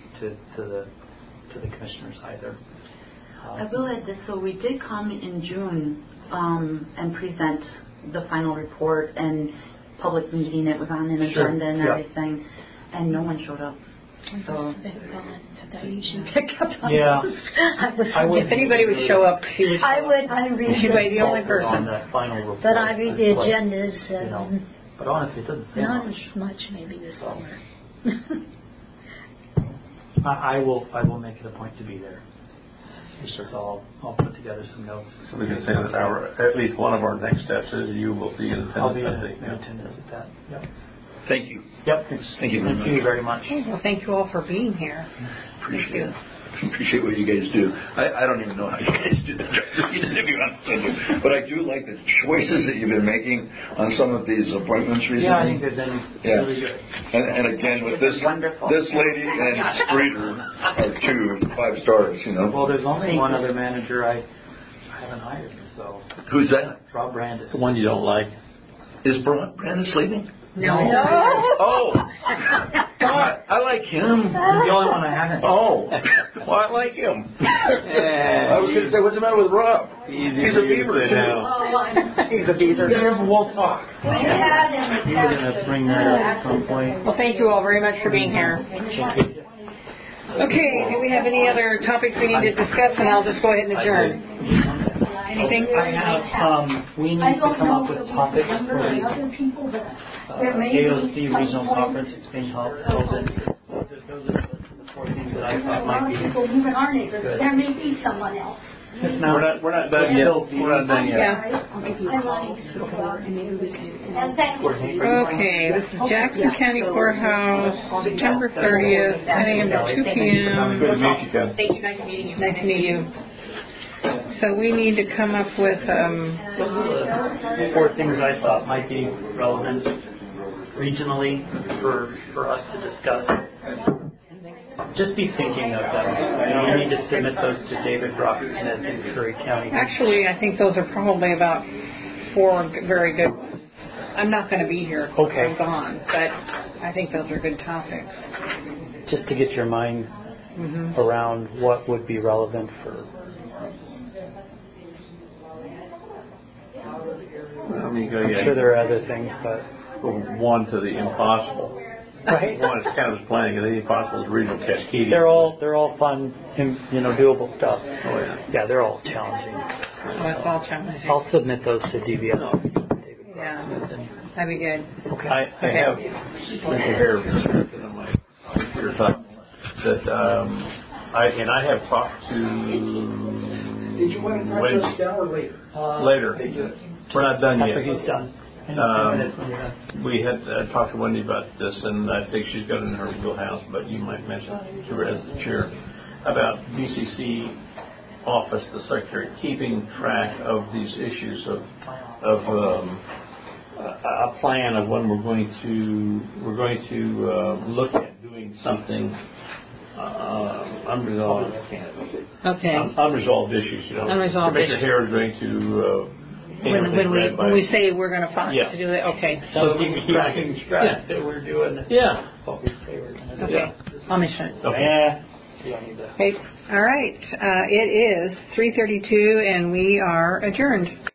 the commissioners either. I will add this, so we did come in June and present the final report and public meeting. It was on an agenda and everything, and no one showed up. So yeah, if anybody would show up, she would. I read. She'd be the only on person. that final report. But I read the agendas. But honestly, it doesn't say Not much. as much maybe this summer. I will make it a point to be there. So I'll put together some notes. So we can say that at least one of our next steps is you will be in attendance. I'll be in attendance at that. Yep. Thank you. Yep. Thank you very much. Thank you very much. Well, thank you all for being here. Appreciate it. Appreciate what you guys do. I don't even know how you guys do the job, to be honest with you. But I do like the choices that you've been making on some of these appointments recently. Yeah, I think they've been really good. And again, with this lady and Streeter are 2 5 stars, Well, there's only one other manager I haven't hired, so. Who's that? Rob Brandis. The one you don't like. Is Brandon sleeping? No. Oh, God, I like him. He's the only one I haven't. Oh. Well, I like him. I was going to say, what's the matter with Rob? He's a beaver. He's a beaver. We'll talk. We had in the We're going to bring that up at some point. Well, thank you all very much for being here. Okay, do we have any other topics we need to discuss? And I'll just go ahead and adjourn. Anything? I have, we need to come up with topics for the AOC Regional Conference. It's being held. Those are the 4 things that I thought might be people moving our neighborhood. There may be someone else. We're not done yet. We're not done yet. Okay, this is Jackson County Courthouse, September 30th, 10 a.m. to 2 p.m. Good to meet you, Ken. Thank you. Nice meeting you. Nice to meet you. So we need to come up with, Those are the 4 things I thought might be relevant regionally for us to discuss. Just be thinking of them. You need to submit those to David Robertson in Curry County. actually, I think those are probably about 4 very good ones. I'm not going to be here. Okay. I'm gone, but I think those are good topics. Just to get your mind around what would be relevant for. I mean, I'm sure there are other things, but from one to the impossible. right. One is cannabis planning, and the impossible is regional cascading. They're all fun, doable stuff. Oh yeah. Yeah, they're all challenging. That's all challenging. I'll submit those to DVL. Yeah, that'd be good. Okay. I have here on my computer talk that I have talked to Did you want to cut Wendy those down or later? later. We're not done After yet. he's done. We had talked to Wendy about this, and I think she's got it in her wheelhouse, but you might mention to her as the chair about BCC office, the secretary, keeping track of these issues of a plan of when we're going to look at doing something unresolved. Okay. Unresolved issues. Unresolved Commissioner issues. Hare is going to. When we say we're going to find to do that, okay. So keeping track that we're doing what we say we're going to do. Okay. I'll mention it. Okay. Okay. All right. It is 3:32, and we are adjourned.